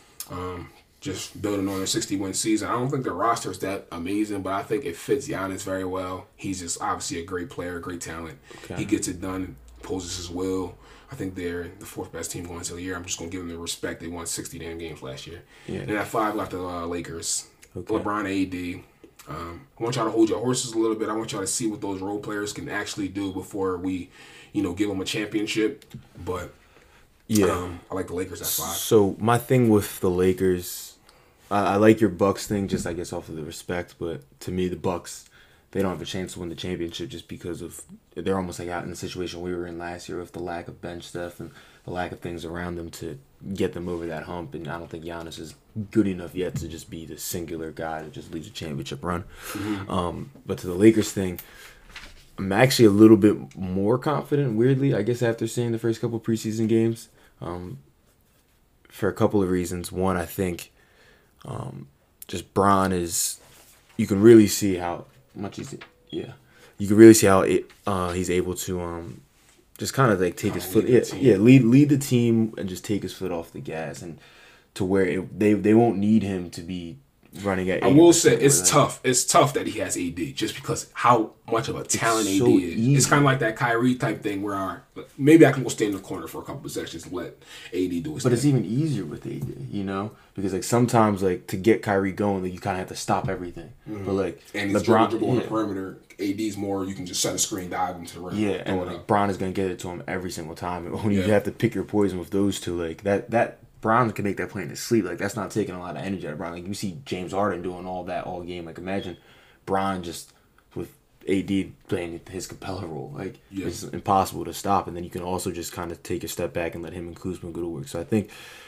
Um, just building on their sixty win season. I don't think their roster is that amazing, but I think it fits Giannis very well. He's just obviously a great player, great talent. Okay. He gets it done, poses his will. I think they're the fourth best team going into the year. I'm just gonna give them the respect. They won sixty damn games last year. Yeah. And at five, I got the uh, Lakers. Okay. LeBron, A D. Um, I want y'all to hold your horses a little bit. I want y'all to see what those role players can actually do before we, you know, give them a championship. But Yeah. um, I like the Lakers at five. So my thing with the Lakers, I, I like your Bucks thing, just I guess off of the respect. But to me, the Bucks, they don't have a chance to win the championship just because of they're almost like out in the situation we were in last year with the lack of bench stuff and the lack of things around them to get them over that hump. And I don't think Giannis is good enough yet to just be the singular guy that just leads a championship run. Mm-hmm. Um, but to the Lakers thing, I'm actually a little bit more confident, weirdly, I guess, after seeing the first couple preseason games. Um, for a couple of reasons. One, I think um, just Bron is, you can really see how much he's, yeah, you can really see how it, uh, he's able to um, just kind of like take his Oh, foot, lead yeah, the team. yeah, lead lead the team and just take his foot off the gas and to where it, they they won't need him to be running at. I will say eighty percent it's or like- tough. It's tough that he has A D just because how much of a talent so A D is. easy. It's kind of like that Kyrie type thing where I, maybe I can go stand in the corner for a couple of sessions and let A D do his But thing. it's even easier with A D, you know, because like sometimes like to get Kyrie going, like you kind of have to stop everything. But like and he's LeBron, dribble on the yeah, perimeter. A D's more, you can just set a screen, dive into the rim. yeah, and throw it like up. Bron is gonna get it to him every single time. And when you Yeah. have to pick your poison with those two, like that that Bron can make that play in his sleep. Like that's not taking a lot of energy out of Bron. Like you see James Harden doing all that all game. Like imagine Bron just with A D playing his Capella role. Like Yeah. it's impossible to stop. And then you can also just kind of take a step back and let him and Kuzma go to work. So I think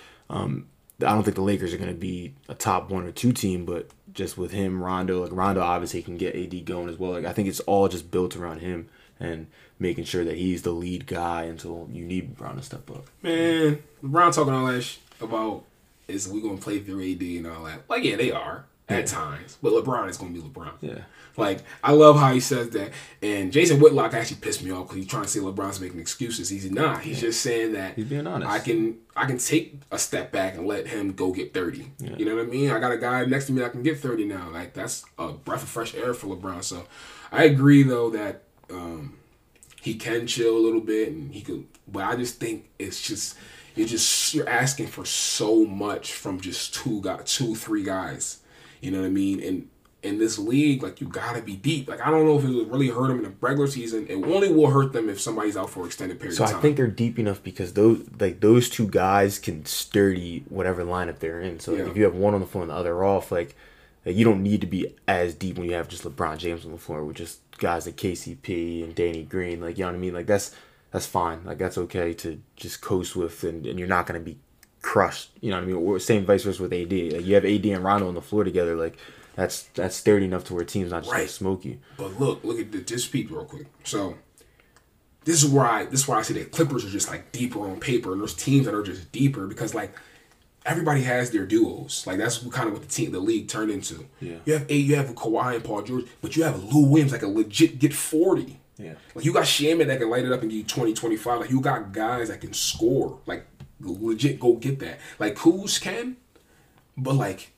um, I don't think the Lakers are going to be a top one or two team, but just with him, Rondo, like Rondo obviously can get A D going as well. Like I think it's all just built around him and making sure that he's the lead guy until you need Bron to step up. Man, LeBron talking all that sh- about is we gonna play through A D and all that. Like, yeah, they are at Yeah. times, but LeBron is gonna be LeBron. Yeah. Like, I love how he says that. And Jason Whitlock actually pissed me off because he's trying to say LeBron's making excuses. He's not. He's just saying that He's being honest. I can I can take a step back and let him go get thirty. Yeah. You know what I mean? I got a guy next to me that can get thirty now. Like, that's a breath of fresh air for LeBron. So I agree though that um, he can chill a little bit and he could, but I just think it's just You're just you're asking for so much from just two guys, two three guys. You know what I mean? And in this league, like you gotta be deep. Like I don't know if it would really hurt them in the regular season. It only will hurt them if somebody's out for an extended period So of time. I think they're deep enough because those like those two guys can sturdy whatever lineup they're in. So like, Yeah. if you have one on the floor and the other off, like, like you don't need to be as deep when you have just LeBron James on the floor with just guys like K C P and Danny Green. Like you know what I mean? Like that's that's fine. Like that's okay to just coast with, and, and you're not gonna be crushed. You know what I mean? Or same vice versa with A D. Like you have A D and Rondo on the floor together. Like that's that's sturdy enough to where teams not just Right. gonna smoke you. But look, look at the, just peep real quick. So this is where I this is where I see the Clippers are just like deeper on paper, and there's teams that are just deeper because like everybody has their duos. Like that's kind of what the team, the league turned into. Yeah. You have a you have Kawhi and Paul George, but you have Lou Williams like a legit get forty. Yeah. Like you got Shaman that can light it up and give you twenty, twenty-five. Like you got guys that can score. Like legit go get that. Like Kuz can, but like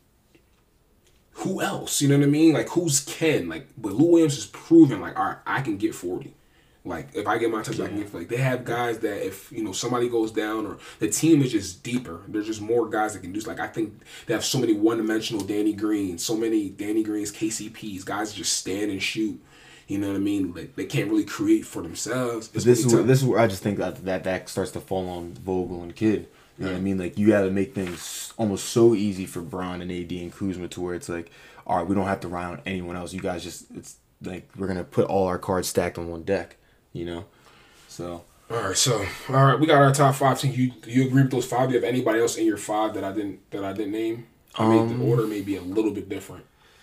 who else? You know what I mean? Like who's can? Like but Lou Williams is proven like, all right, I can get forty. Like if I get my touch, yeah. I can get like they have guys that if you know somebody goes down or the team is just deeper. There's just more guys that can do. Like I think they have so many one dimensional Danny Greens, so many Danny Greens, K C Ps. Guys just stand and shoot. You know what I mean? Like they can't really create for themselves. But this is where, this is where I just think that, that that starts to fall on Vogel and Kidd. You know what I mean? Like, you got to make things almost so easy for Bron and A D and Kuzma to where it's like, all right, we don't have to rely on anyone else. You guys just, it's like, we're going to put all our cards stacked on one deck, you know? So. All right, so, all right, we got our top five teams. You you agree with those five? Do you have anybody else in your five that I didn't that I didn't name? I mean, um, the order may be a little bit different.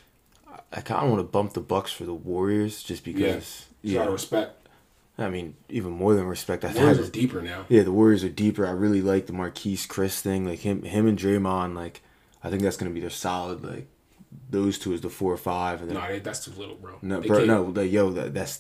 I kind of want to bump the Bucks for the Warriors just because. Yeah, out of respect. I mean, even more than respect. I the Warriors are deeper now. Yeah, the Warriors are deeper. I really like the Marquise Chris thing. Like, him him and Draymond, like, I think that's going to be their solid, like, those two is the four or five. And then, no, that's too little, bro. No, bro, no like, yo, that, that's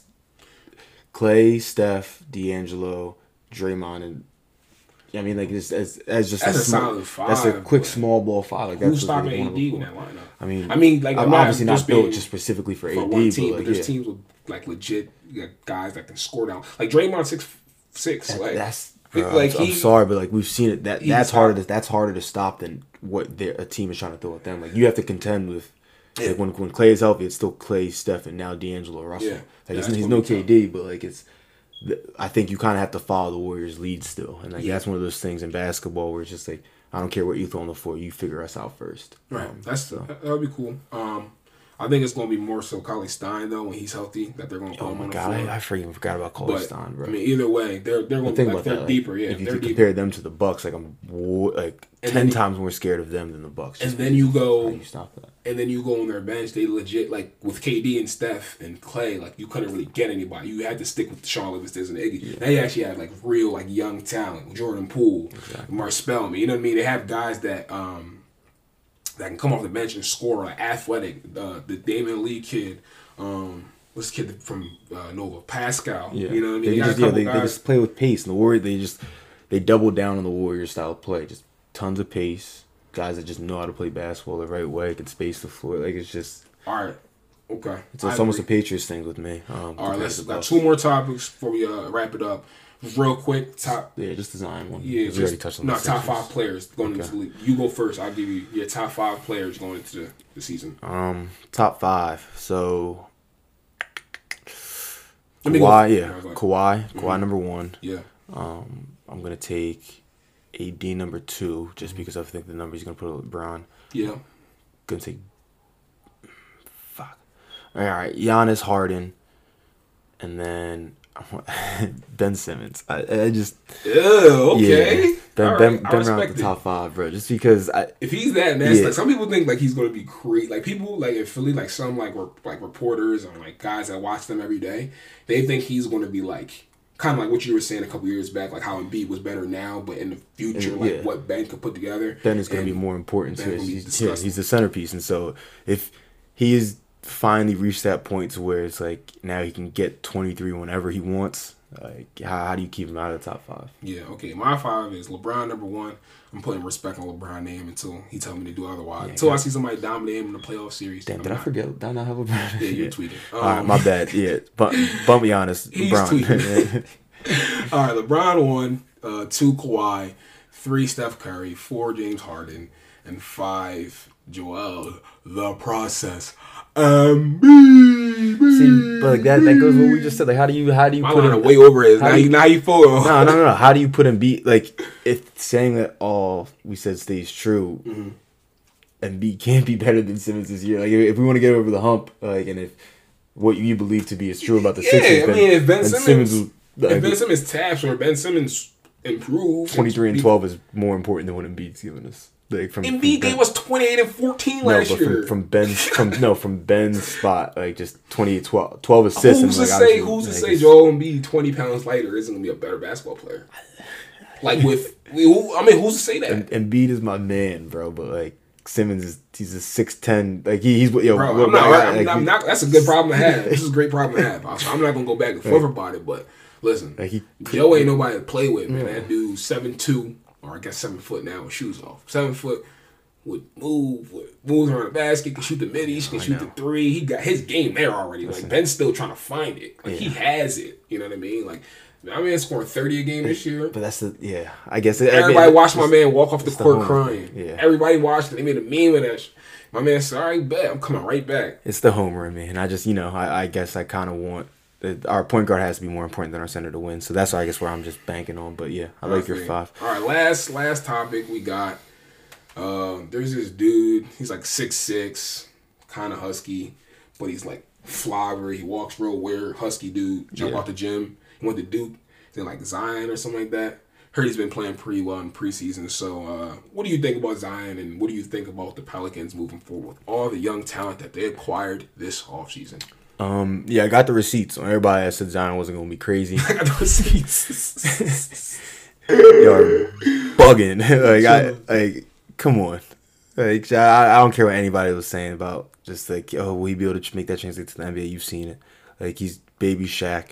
Clay, Steph, D'Angelo, Draymond, and I mean, like, it's as as just that's a, a small, solid five. That's a quick small ball five. Like, who's that's stopping really A D in that lineup? I mean, I mean, like, I'm not obviously not built just specifically for, for A D, one team, but, like, but there's yeah. teams with like legit like, guys that can score down. Like Draymond six six. That, like that's bro, like I'm, I'm sorry, but like we've seen it. That that's harder. To, that's harder to stop than what a team is trying to throw at them. Like you have to contend with. Yeah. Like when when Clay is healthy, it's still Clay, Steph, and now D'Angelo Russell. Yeah, like yeah, he's no K D, but like it's. I think you kind of have to follow the Warriors' lead still, and like yeah. that's one of those things in basketball where it's just like I don't care what you throw on the floor, you figure us out first. Right. Um, that's so. that would be cool. Um, I think it's going to be more so Cauley Stein though when he's healthy that they're going to put oh him my on the God, floor. I, I freaking forgot about Cauley Stein, bro. I mean, either way, they're they're going to be like, they're that, deeper. Like, yeah, if you they're compare deeper. them to the Bucks, like I'm like and ten you, times more scared of them than the Bucks. And then you go, how do you stop that? And then you go on their bench. They legit like with K D and Steph and Clay, like you couldn't really get anybody. You had to stick with Sean Livingston and Iggy. Yeah. They actually had like real like young talent, Jordan Poole, exactly. Mark Spellman. You know what I mean? They have guys that um that can come off the bench and score, like athletic. Uh, the Damian Lee kid. Um, what's the kid from uh, Nova? Pascal. Yeah. You know what I mean? They, just, yeah, they, they just play with pace. And the Warriors, they just they double down on the Warriors style of play. Just tons of pace. Guys that just know how to play basketball the right way, can space the floor. Like it's just all right. Okay. It's, it's almost a Patriots thing with me. Um, all right. Let's got two more topics before we uh, wrap it up. Real quick, top. Yeah, just design one. Yeah, just, we already touched on no the top sections. five players going okay. into the league. You go first. I'll give you your top five players going into the, the season. Um, top five. So. Let me Kawhi, go. yeah, Kawhi, Mm-hmm. Kawhi number one. Yeah. Um, I'm gonna take A D number two just mm-hmm. because I think the number he's gonna put on LeBron. Yeah. Gonna take. Fuck. All right, Giannis, Harden, and then Ben Simmons. I, I just. Ew, okay. Yeah. Ben, All Ben, right. Ben around the top five, bro. Just because I. If he's that nasty, yeah. like some people think like he's gonna be great. Like people like in Philly, like some like re- like reporters and like guys that watch them every day, they think he's gonna be like kind of like what you were saying a couple years back, like how Embiid was better now, but in the future, and, like yeah. what Ben could put together. Ben is gonna be more important Ben to us. He's, yeah, he's the centerpiece, and so if he is finally reached that point to where it's like now he can get twenty-three whenever he wants. Like, how, how do you keep him out of the top five? Yeah, okay. My five is LeBron number one. I'm putting respect on LeBron's name until he tells me to do otherwise. Yeah, until I see somebody dominate him in the playoff series. Damn, I'm did not, I forget? Did I not have LeBron? Yeah, you tweeted. Um, All right, my bad. Yeah, bump, bump me honest. He's LeBron. tweeting. All right, LeBron one, uh, two Kawhi, three Steph Curry, four James Harden, and five Joel the Process Embiid. See, but like that, that goes what we just said. Like, how do you, how do you My put line him way over is now you, you, now you full. No, no, no, no. How do you put Embiid? Like, if saying that all we said stays true, mm-hmm. Embiid can't be better than Simmons this year. Like, if we want to get over the hump, like, and if what you believe to be is true about the yeah, Sixers, I then, mean, if Ben Simmons, Simmons like, if Ben Simmons taps or Ben Simmons improves, twenty-three and twelve is more important than what Embiid's giving us. Like from Embiid gave us twenty-eight and fourteen no, last but year. From, from Ben's from no from Ben's spot, like just twenty-eight, twelve, twelve assists. Who's and, to like, say? Who's to like, say Joel Embiid twenty pounds lighter isn't gonna be a better basketball player? Like with, who, I mean, who's to say that? Embiid is my man, bro. But like Simmons is he's a six ten. Like he, he's yo. Bro, what, I'm not, like, I'm, like, I'm not. That's a good problem to have. This is a great problem to have. I'm not gonna go back and forth about it, but listen, like he, Joe ain't nobody to play with, man. Yeah. That dude seven two, or I guess seven foot now with shoes off. Seven foot. Would move, would move around the basket, can shoot the middies, can shoot the three. He got his game there already. Listen. Like Ben's still trying to find it. Like yeah. he has it. You know what I mean? Like I mean, scoring thirty a game this year. But that's the yeah. I guess it, everybody I mean, watched my man walk off the court the crying. Yeah. Everybody watched it. They made a meme of that. Sh- my man said, "All right, bet I'm coming right back." It's the homer in me, and I just you know I, I guess I kind of want. Our point guard has to be more important than our center to win. So that's why I guess where I'm just banking on. But yeah, I like okay. your five. All right, last last topic we got. Um, there's this dude. He's like six six, kind of husky, but he's like flogger. He walks real weird. Husky dude. Jump yeah. out the gym. He went to Duke. Then like Zion or something like that. Heard he's been playing pretty well in preseason. So, uh, what do you think about Zion, and what do you think about the Pelicans moving forward with all the young talent that they acquired this offseason? Um, yeah, I got the receipts on everybody that said Zion wasn't gonna be crazy. I got the receipts. You're bugging. like I like. Come on, like I, I don't care what anybody was saying about just like oh will he be able to make that translate to the N B A? You've seen it, like he's baby Shaq.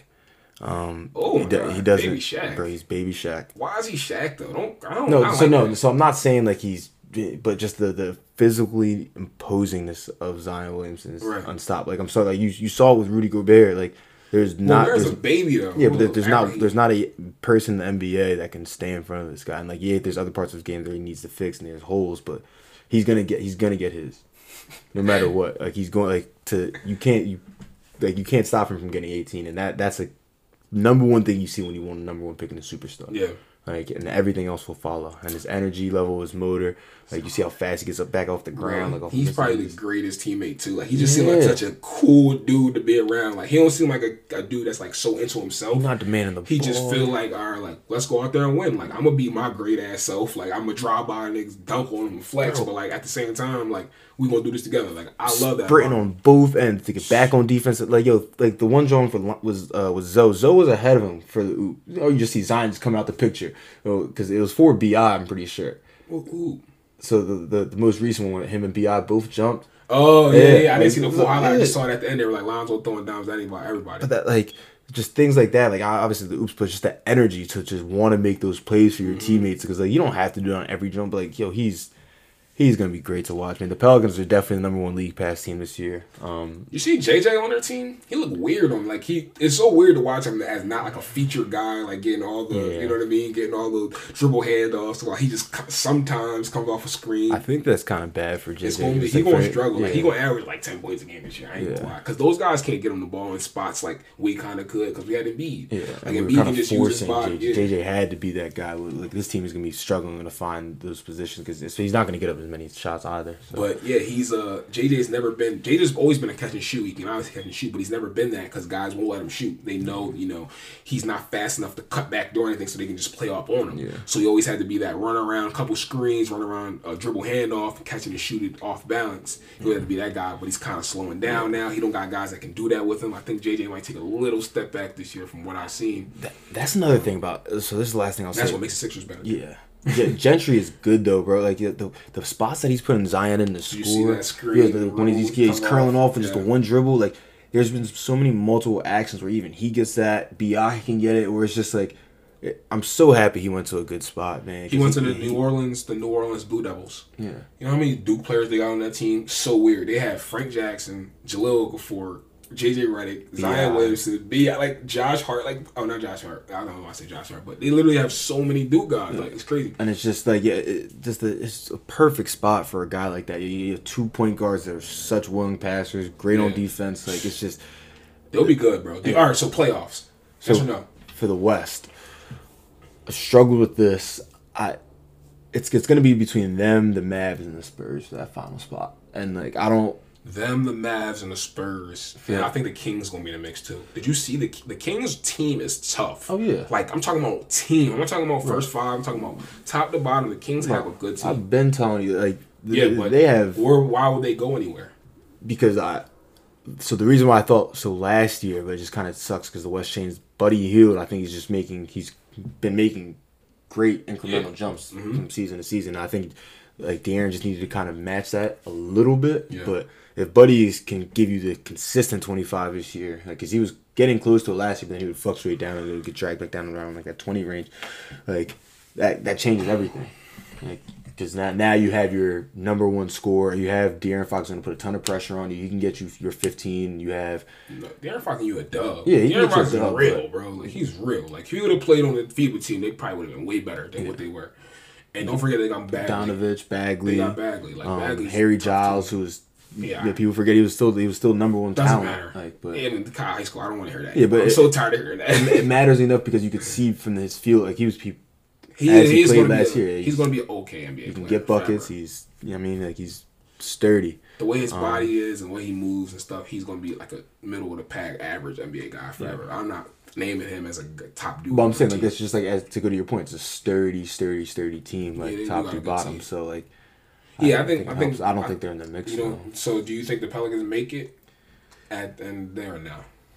Um, oh, he, do, he doesn't, baby Shaq. Bro, he's baby Shaq. Why is he Shaq though? Don't I don't. No, I don't so like no, that. so I'm not saying like he's, but just the the physically imposingness of Zion Williamson is right. unstoppable. Like I'm sorry, like you you saw it with Rudy Gobert, like. There's not. Well, there's, there's a baby though. Yeah, but there, there's not. There's not a person in the N B A that can stay in front of this guy. And like, yeah, there's other parts of his game that he needs to fix, and there's holes, but he's gonna get. He's gonna get his, no matter what. Like he's going like to. You can't. You like you can't stop him from getting eighteen, and that that's a number one thing you see when you want a number one pick in a superstar. Yeah. Like and everything else will follow, and his energy level, his motor, like you see how fast he gets up back off the ground. Like off he's the probably the greatest teammate too. Like he just yeah. seems like such a cool dude to be around. Like he don't seem like a, a dude that's like so into himself. He's not demanding the He ball. just feel like all right, like let's go out there and win. Like I'm gonna be my great ass self. Like I'm gonna drive by niggas, dunk on them, and flex. Bro. But like at the same time, like we gonna do this together. Like I love that. Sprinting on both ends to get back on defense. Like yo, like the one drawing for was uh, was Zoe. Zoe was ahead of him for the. Ooh, oh, you just see Zion just coming out the picture because it was for B I. I'm pretty sure. Ooh, ooh. So the, the the most recent one, him and B I both jumped. Oh yeah, yeah. yeah. I didn't see the full highlight. I just saw it at the end. They were like Lonzo throwing dimes at anybody, everybody. But that like just things like that. Like obviously the oops, but just that energy to just want to make those plays for your mm-hmm. teammates because like you don't have to do it on every jump. But like yo, he's. He's gonna be great to watch, man. The Pelicans are definitely the number one league pass team this year. Um, you see J J on their team? He look weird on like he. It's so weird to watch him as not like a featured guy, like getting all the yeah. you know what I mean, getting all the dribble handoffs. So like he just sometimes comes off a screen. I think that's kind of bad for J J. It's gonna be, he like gonna for, struggle. Yeah. Like he gonna average like ten points a game this year. I ain't yeah. gonna lie, because those guys can't get him the ball in spots like we kind of could because we had Embiid. Yeah, like and Embiid can just use his body. J J. Yeah. J J had to be that guy. Like this team is gonna be struggling to find those positions because he's not gonna get up as many shots either. So. But yeah, he's uh J J's never been J J's always been a catch and shoot. He can obviously catch and shoot, but he's never been that because guys won't let him shoot. They know you know he's not fast enough to cut back door or anything, so they can just play up on him. Yeah. So he always had to be that run around, couple screens, run around, uh, dribble handoff, and catching and shoot it off balance. He had to be that guy, but he's kind of slowing down now. He don't got guys that can do that with him. I think J J might take a little step back this year from what I've seen. That, that's another thing about. So this is the last thing I'll that's say. That's what makes the Sixers better. Yeah. Yeah, Gentry is good though, bro. Like the the spots that he's putting Zion in the score. You see that screen? Yeah, the, when he's, yeah, he's curling off, off and yeah. just the one dribble. Like there's been so many multiple actions where even he gets that, B I can get it, where it's just like I'm so happy he went to a good spot, man. He went he, to the he, New Orleans, the New Orleans Blue Devils. Yeah. You know how many Duke players they got on that team? So weird. They had Frank Jackson, Jaleel Okafor, J J Redick, Zion Yeah. Williamson, B like Josh Hart, like oh not Josh Hart, I don't know why I say Josh Hart, but they literally have so many Duke guys, like it's crazy. And it's just like yeah, it, just a, it's a perfect spot for a guy like that. You, you have two point guards that are such willing passers, great Yeah. on defense. Like it's just They'll be good, bro. They, all right, so playoffs. so Yes or no? for the West. I struggled with this. I it's it's gonna be between them, the Mavs, and the Spurs for that final spot. And like I don't. Them, the Mavs, and the Spurs. Yeah. And I think the Kings gonna be in the mix too. Did you see the the Kings team is tough? Oh, yeah. Like I'm talking about team. I'm not talking about first five. I'm talking about top to bottom. The Kings have a good team. I've been telling you like yeah, th- but they have Or why would they go anywhere? because I. So the reason why I thought so last year, but it just kind of sucks because the West changed. Buddy Hield, I think he's just making. He's been making great incremental Yeah. jumps Mhm. from season to season. I think like De'Aaron just needed to kind of match that a little bit. Yeah. But if Buddy is, can give you the consistent twenty-five this year, like because he was getting close to it last year, but then he would fluctuate down and it would get dragged back down around like that twenty range, like that that changes everything. Like because now now you have your number one scorer, you have De'Aaron Fox going to put a ton of pressure on you. He can get you your fifteen. You have No, De'Aaron Fox can you a dub. Yeah, he De'Aaron gets you a Fox is dub, real, but- bro. Like he's real. Like if he would have played on the FIBA team, they probably would have been way better than what they were. And don't forget they got Bagley. Donovich, Bagley, They got Bagley. Like um, Bagley's Harry tough, Giles, too. who was Yeah. yeah. People forget he was still he was still number one Doesn't talent. matter. Like, but and in high school, I don't want to hear that. Yeah, but I'm it- so tired of hearing that. it matters enough because you could see from his field like he was people. he, as he he's played gonna last be a, year, he's, he's- going to be an okay N B A He can player get buckets. forever. He's you know what I mean like he's sturdy. The way his um, body is and the way he moves and stuff, he's going to be like a middle of the pack average N B A guy forever. I'm not naming him as a g- top dude. But I'm on the saying like team. it's just like as to go to your point, it's a sturdy, sturdy, sturdy team like Yeah, they do top got to a good bottom. team. So like Yeah, I don't think it I think helps. I don't I- think they're in the mix. You know, though. so do you think the Pelicans make it at and there and now?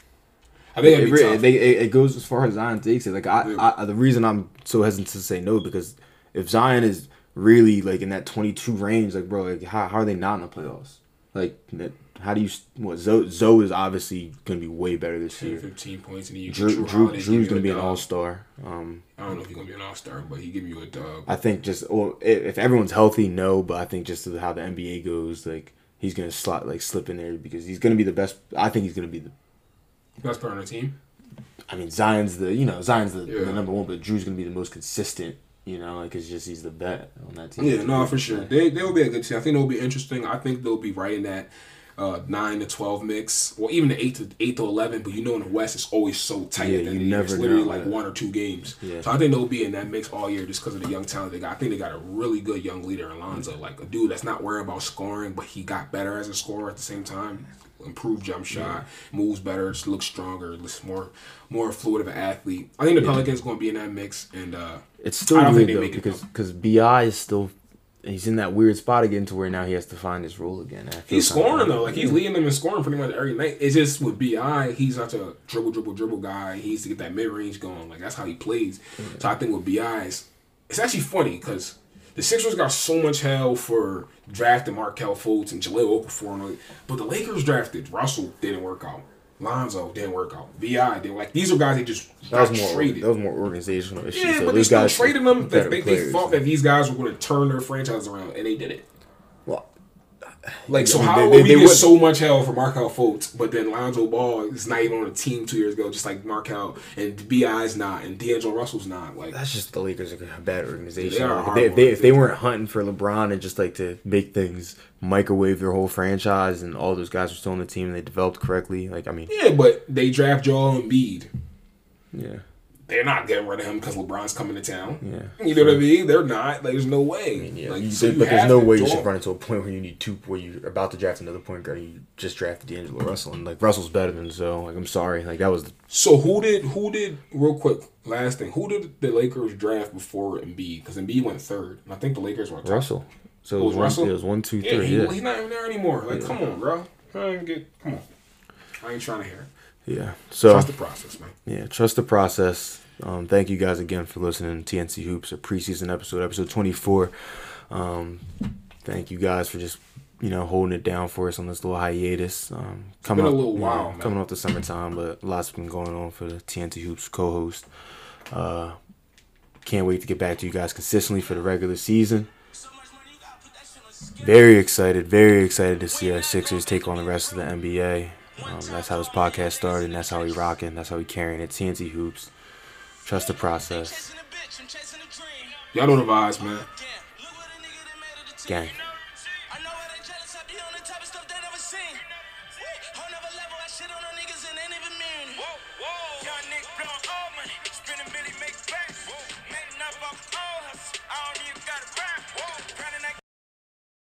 I think It, it'd be really- tough. they, it, it goes as far as Zion takes it. Like I, Yeah. I, the reason I'm so hesitant to say no because if Zion is really like in that twenty-two range, like bro, like how, how are they not in the playoffs? Like that, how do you what Zoe, Zoe is obviously gonna be way better this ten, year. fifteen points, and then you Drew, Drew, Drew Holiday give Drew's you gonna a be an dub. all star. Um, I don't know if he's gonna be an all star, but he give you a dub. I think just well, if, if everyone's healthy, no. But I think just how the N B A goes, like he's gonna slot like slip in there because he's gonna be the best. I think he's gonna be the. Best player on the team. I mean, Zion's the you know Zion's the, Yeah. the number one, but Drew's gonna be the most consistent. You know, like it's just he's the vet on that team. Yeah, no, for sure. They they'll be a good team. I think they'll be interesting. I think they'll be right in that uh, nine to twelve mix, or even the eight to eight to eleven. But you know, in the West, it's always so tight. Yeah, at the end you of the year. never It's literally know, like yeah. one or two games. Yeah. So I think they'll be in that mix all year just because of the young talent they got. I think they got a really good young leader, Alonzo, like a dude that's not worried about scoring, but he got better as a scorer at the same time. Improved jump shot, moves better, just looks stronger, looks more more fluid of an athlete. I think the Pelicans going to be in that mix, and uh, It's still I don't weird think they though make it, because though. because B I is still he's in that weird spot again to where now he has to find his role again. I feel he's kinda scoring bad. though. Like he's leading them in scoring pretty much every night. It's just with B I, he's such a dribble, dribble, dribble guy. He needs to get that mid range going. Like that's how he plays. So I think with B I, it's, it's actually funny because the Sixers got so much hell for drafting Markelle Fultz and Jahlil Okafor, and all that, but the Lakers drafted Russell, didn't work out. Lonzo didn't work out. B I didn't like. These are guys they just That got was more traded. that was more organizational issues. Yeah, so but they those still guys traded them. They, better they, they players. thought that these guys were going to turn their franchise around, and they did it. Well, Like, so I mean, how they- would they- we they get would- so much hell for Markelle Fultz, but then Lonzo Ball is not even on a team two years ago, just like Markelle, and B I's not, and D'Angelo Russell's not. Like, that's just the Lakers are a bad organization. They are a Like, if, horrible they, if, they, if they organization. weren't hunting for LeBron and just like to make things microwave their whole franchise, and all those guys were still on the team and they developed correctly, like I mean, yeah, but they draft Joel Embiid. yeah, They're not getting rid of him because LeBron's coming to town. yeah. You know what I mean? They're not. Like, there's no way. I mean, yeah, Like, you- so you but there's have no to way you draw- should run into a point where you need two, where you're about to draft another point guard and you just drafted D'Angelo Russell, and like Russell's better than so. Like I'm sorry, like that was the, So who did who did real quick last thing? Who did the Lakers draft before Embiid? Because Embiid went third, and I think the Lakers went top. Russell. So Oh, it was, it was one, Russell? it was one, two, Yeah, three. he, Yeah, he's not even there anymore. Like, come on, bro. I ain't get. Come on. I ain't trying to hear it. yeah. So Trust the process, man. yeah, trust the process. Um, thank you guys again for listening to T N C Hoops, a preseason episode, episode twenty-four. Um, thank you guys for just you know holding it down for us on this little hiatus. Um, coming been a up, little you know, while, man. coming off the summertime, but lots been going on for the T N T Hoops co-host. Uh, can't wait to get back to you guys consistently for the regular season. Very excited, very excited to see our Sixers take on the rest of the N B A. Um, that's how this podcast started, and that's how we rocking. That's how we carrying it. T N T Hoops. Trust the process. Y'all know the vibes, man. Gang.